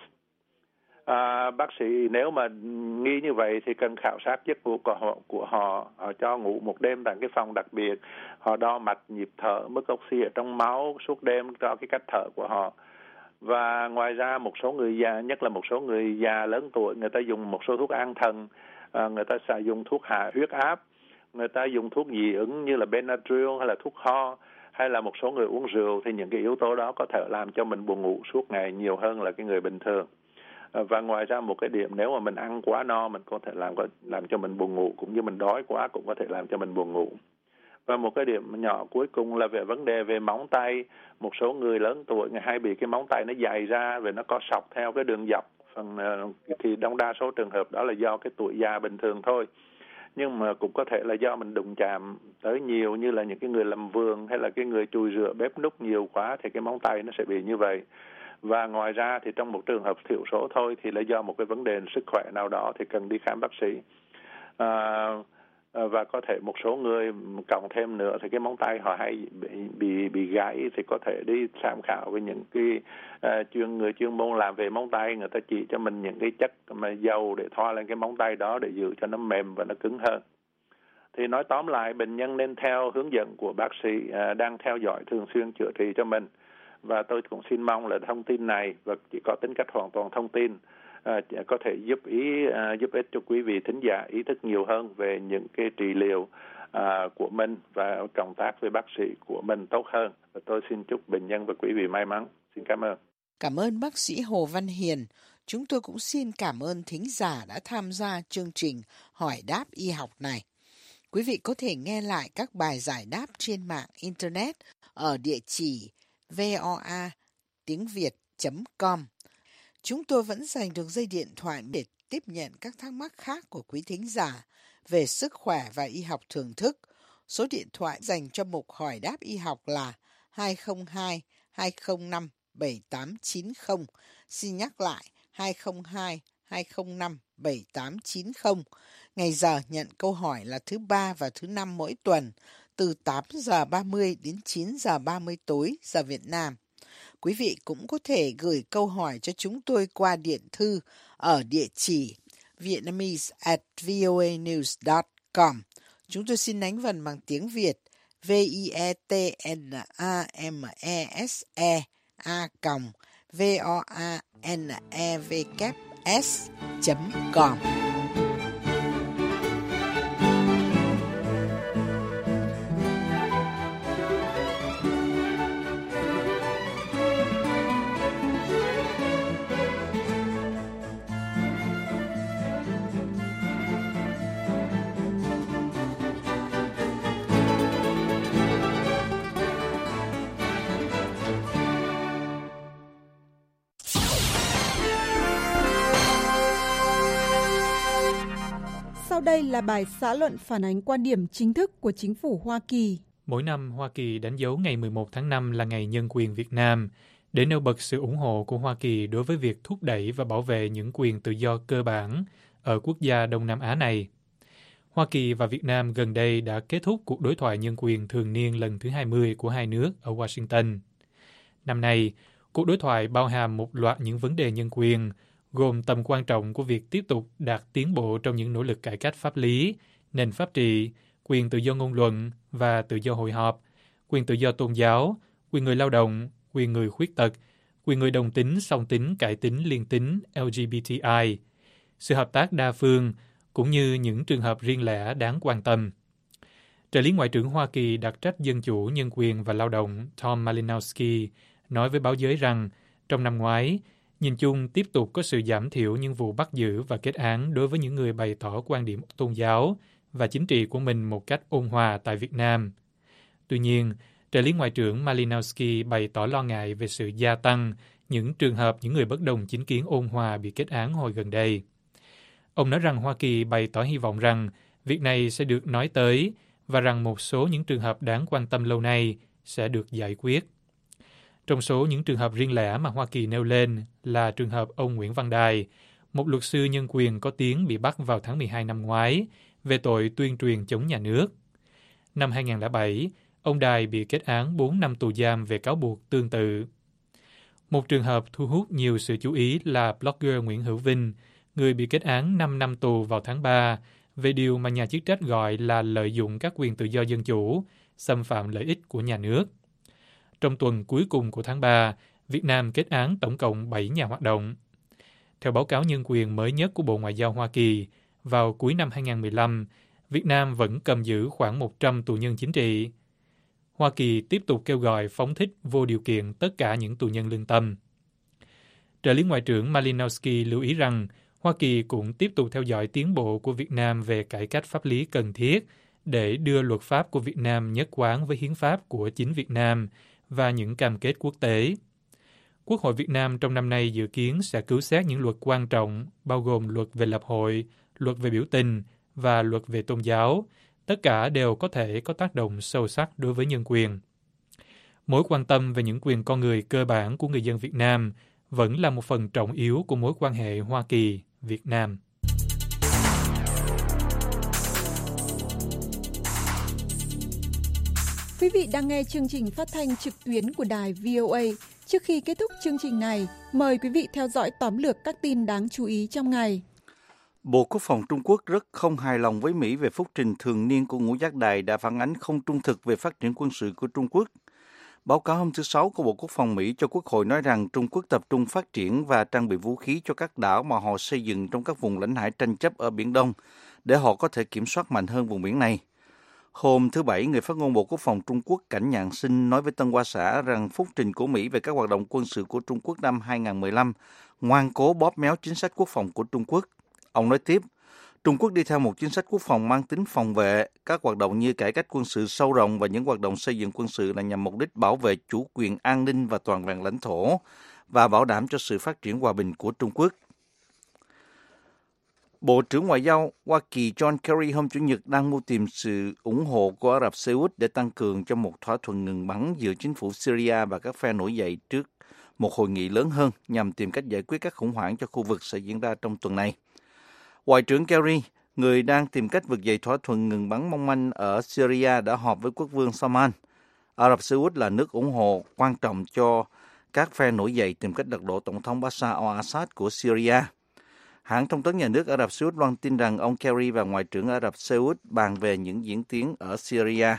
À, bác sĩ nếu mà nghi như vậy thì cần khảo sát giấc ngủ của họ, của họ. Họ cho ngủ một đêm tại cái phòng đặc biệt, họ đo mạch, nhịp thở, mức oxy ở trong máu suốt đêm cho cái cách thở của họ. Và ngoài ra một số người già, nhất là một số người già lớn tuổi, người ta dùng một số thuốc an thần, à, người ta sẽ dùng thuốc hạ huyết áp, người ta dùng thuốc dị ứng như là Benadryl hay là thuốc ho, hay là một số người uống rượu, thì những cái yếu tố đó có thể làm cho mình buồn ngủ suốt ngày nhiều hơn là cái người bình thường. Và ngoài ra một cái điểm, nếu mà mình ăn quá no mình có thể làm làm cho mình buồn ngủ, cũng như mình đói quá cũng có thể làm cho mình buồn ngủ. Và một cái điểm nhỏ cuối cùng là về vấn đề về móng tay. Một số người lớn tuổi người hay bị cái móng tay nó dày ra, và nó có sọc theo cái đường dọc. Phần thì trong đa số trường hợp đó là do cái tuổi già bình thường thôi. Nhưng mà cũng có thể là do mình đụng chạm tới nhiều, như là những cái người làm vườn hay là cái người chùi rửa bếp núc nhiều quá thì cái móng tay nó sẽ bị như vậy. Và ngoài ra thì trong một trường hợp thiểu số thôi thì là do một cái vấn đề sức khỏe nào đó thì cần đi khám bác sĩ. À, và có thể một số người cộng thêm nữa thì cái móng tay họ hay bị bị, bị gãy, thì có thể đi tham khảo với những cái uh, chuyên người chuyên môn làm về móng tay, người ta chỉ cho mình những cái chất mà dầu để thoa lên cái móng tay đó để giữ cho nó mềm và nó cứng hơn. Thì nói tóm lại, bệnh nhân nên theo hướng dẫn của bác sĩ uh, đang theo dõi thường xuyên chữa trị cho mình. Và tôi cũng xin mong là thông tin này và chỉ có tính cách hoàn toàn thông tin à, có thể giúp ý à, giúp ích cho quý vị thính giả ý thức nhiều hơn về những cái trị liệu à, của mình và cộng tác với bác sĩ của mình tốt hơn. Và tôi xin chúc bệnh nhân và quý vị may mắn. Xin cảm ơn. Cảm ơn bác sĩ Hồ Văn Hiền. Chúng tôi cũng xin cảm ơn thính giả đã tham gia chương trình Hỏi đáp y học này. Quý vị có thể nghe lại các bài giải đáp trên mạng Internet ở địa chỉ voa tiếng việt chấm com. Chúng tôi vẫn dành được dây điện thoại để tiếp nhận các thắc mắc khác của quý thính giả về sức khỏe và y học thường thức. Số điện thoại dành cho mục Hỏi đáp y học là hai không hai hai không năm bảy tám chín không. Xin nhắc lại hai không hai hai không năm bảy tám chín không. Ngày giờ nhận câu hỏi là thứ ba và thứ năm mỗi tuần, từ tám giờ ba mươi đến chín giờ ba mươi tối giờ Việt Nam. Quý vị cũng có thể gửi câu hỏi cho chúng tôi qua điện thư ở địa chỉ vietnamese at voanews dot com. Chúng tôi xin đánh vần bằng tiếng Việt v i e t n a m e s e a v o a n e v s chấm com. Sau đây là bài xã luận phản ánh quan điểm chính thức của chính phủ Hoa Kỳ. Mỗi năm, Hoa Kỳ đánh dấu ngày mười một tháng năm là Ngày Nhân quyền Việt Nam, để nêu bật sự ủng hộ của Hoa Kỳ đối với việc thúc đẩy và bảo vệ những quyền tự do cơ bản ở quốc gia Đông Nam Á này. Hoa Kỳ và Việt Nam gần đây đã kết thúc cuộc đối thoại nhân quyền thường niên lần thứ hai mươi của hai nước ở Washington. Năm nay, cuộc đối thoại bao hàm một loạt những vấn đề nhân quyền, gồm tầm quan trọng của việc tiếp tục đạt tiến bộ trong những nỗ lực cải cách pháp lý, nền pháp trị, quyền tự do ngôn luận và tự do hội họp, quyền tự do tôn giáo, quyền người lao động, quyền người khuyết tật, quyền người đồng tính, song tính, cải tính, liên tính, L G B T I, sự hợp tác đa phương, cũng như những trường hợp riêng lẻ đáng quan tâm. Trợ lý Ngoại trưởng Hoa Kỳ đặc trách Dân chủ, Nhân quyền và Lao động Tom Malinowski nói với báo giới rằng trong năm ngoái, nhìn chung tiếp tục có sự giảm thiểu những vụ bắt giữ và kết án đối với những người bày tỏ quan điểm tôn giáo và chính trị của mình một cách ôn hòa tại Việt Nam. Tuy nhiên, trợ lý Ngoại trưởng Malinowski bày tỏ lo ngại về sự gia tăng những trường hợp những người bất đồng chính kiến ôn hòa bị kết án hồi gần đây. Ông nói rằng Hoa Kỳ bày tỏ hy vọng rằng việc này sẽ được nói tới và rằng một số những trường hợp đáng quan tâm lâu nay sẽ được giải quyết. Trong số những trường hợp riêng lẻ mà Hoa Kỳ nêu lên là trường hợp ông Nguyễn Văn Đài, một luật sư nhân quyền có tiếng bị bắt vào tháng mười hai năm ngoái về tội tuyên truyền chống nhà nước. Năm hai không không bảy, ông Đài bị kết án bốn năm tù giam về cáo buộc tương tự. Một trường hợp thu hút nhiều sự chú ý là blogger Nguyễn Hữu Vinh, người bị kết án năm năm tù vào tháng ba về điều mà nhà chức trách gọi là lợi dụng các quyền tự do dân chủ, xâm phạm lợi ích của nhà nước. Trong tuần cuối cùng của tháng ba, Việt Nam kết án tổng cộng bảy nhà hoạt động. Theo báo cáo nhân quyền mới nhất của Bộ Ngoại giao Hoa Kỳ, vào cuối năm hai không một lăm, Việt Nam vẫn cầm giữ khoảng một trăm tù nhân chính trị. Hoa Kỳ tiếp tục kêu gọi phóng thích vô điều kiện tất cả những tù nhân lương tâm. Trợ lý Ngoại trưởng Malinowski lưu ý rằng Hoa Kỳ cũng tiếp tục theo dõi tiến bộ của Việt Nam về cải cách pháp lý cần thiết để đưa luật pháp của Việt Nam nhất quán với hiến pháp của chính Việt Nam và những cam kết quốc tế. Quốc hội Việt Nam trong năm nay dự kiến sẽ cứu xét những luật quan trọng, bao gồm luật về lập hội, luật về biểu tình và luật về tôn giáo. Tất cả đều có thể có tác động sâu sắc đối với nhân quyền. Mối quan tâm về những quyền con người cơ bản của người dân Việt Nam vẫn là một phần trọng yếu của mối quan hệ Hoa Kỳ-Việt Nam. Quý vị đang nghe chương trình phát thanh trực tuyến của đài vê o a. Trước khi kết thúc chương trình này, mời quý vị theo dõi tóm lược các tin đáng chú ý trong ngày. Bộ Quốc phòng Trung Quốc rất không hài lòng với Mỹ về phúc trình thường niên của ngũ giác đài đã phản ánh không trung thực về phát triển quân sự của Trung Quốc. Báo cáo hôm thứ Sáu của Bộ Quốc phòng Mỹ cho Quốc hội nói rằng Trung Quốc tập trung phát triển và trang bị vũ khí cho các đảo mà họ xây dựng trong các vùng lãnh hải tranh chấp ở Biển Đông để họ có thể kiểm soát mạnh hơn vùng biển này. Hôm thứ Bảy, người phát ngôn Bộ Quốc phòng Trung Quốc Cảnh Nhạn Sinh nói với Tân Hoa Xã rằng phúc trình của Mỹ về các hoạt động quân sự của Trung Quốc năm hai không một lăm ngoan cố bóp méo chính sách quốc phòng của Trung Quốc. Ông nói tiếp, Trung Quốc đi theo một chính sách quốc phòng mang tính phòng vệ, các hoạt động như cải cách quân sự sâu rộng và những hoạt động xây dựng quân sự là nhằm mục đích bảo vệ chủ quyền an ninh và toàn vẹn lãnh thổ và bảo đảm cho sự phát triển hòa bình của Trung Quốc. Bộ trưởng Ngoại giao Hoa Kỳ John Kerry hôm Chủ nhật đang mưu tìm sự ủng hộ của Ả Rập Xê Út để tăng cường cho một thỏa thuận ngừng bắn giữa chính phủ Syria và các phe nổi dậy trước một hội nghị lớn hơn nhằm tìm cách giải quyết các khủng hoảng cho khu vực sẽ diễn ra trong tuần này. Ngoại trưởng Kerry, người đang tìm cách vực dậy thỏa thuận ngừng bắn mong manh ở Syria, đã họp với quốc vương Salman. Ả Rập Xê Út là nước ủng hộ quan trọng cho các phe nổi dậy tìm cách lật đổ Tổng thống Bashar al-Assad của Syria. Hãng thông tấn nhà nước Ả Rập Xê Út loan tin rằng ông Kerry và Ngoại trưởng Ả Rập Xê Út bàn về những diễn tiến ở Syria.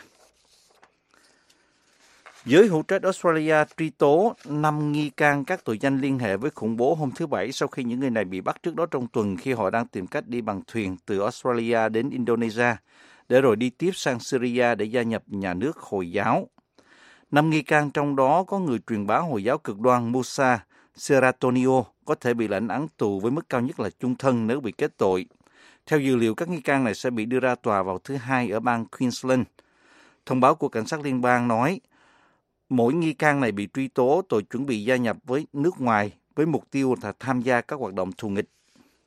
Giới hữu trách Australia truy tố năm nghi can các tội danh liên hệ với khủng bố hôm thứ Bảy sau khi những người này bị bắt trước đó trong tuần khi họ đang tìm cách đi bằng thuyền từ Australia đến Indonesia để rồi đi tiếp sang Syria để gia nhập nhà nước Hồi giáo. Năm nghi can trong đó có người truyền bá Hồi giáo cực đoan Musa Seratonio có thể bị lãnh án tù với mức cao nhất là chung thân nếu bị kết tội. Theo dữ liệu, các nghi can này sẽ bị đưa ra tòa vào thứ Hai ở bang Queensland. Thông báo của cảnh sát liên bang nói mỗi nghi can này bị truy tố tội chuẩn bị gia nhập với nước ngoài với mục tiêu là tham gia các hoạt động thù nghịch.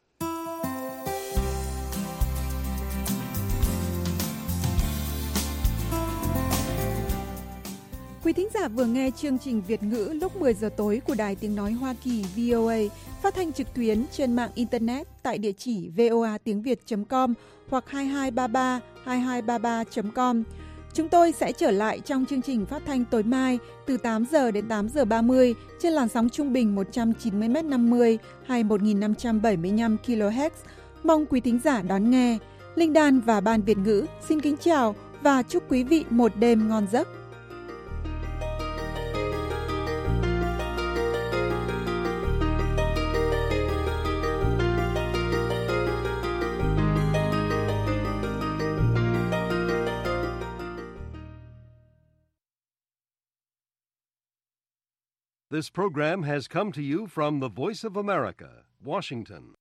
Quý thính giả vừa nghe chương trình Việt ngữ lúc mười giờ tối của Đài Tiếng Nói Hoa Kỳ vê o a, phát thanh trực tuyến trên mạng Internet tại địa chỉ voa tiếng việt chấm com hoặc hai hai ba ba hai hai ba ba chấm com. Chúng tôi sẽ trở lại trong chương trình phát thanh tối mai từ tám giờ đến tám giờ ba mươi trên làn sóng trung bình một trăm chín mươi mét năm mươi hay một nghìn năm trăm bảy mươi lăm ki lô héc. Mong quý thính giả đón nghe. Linh Đan và Ban Việt ngữ xin kính chào và chúc quý vị một đêm ngon giấc. This program has come to you from the Voice of America, Washington.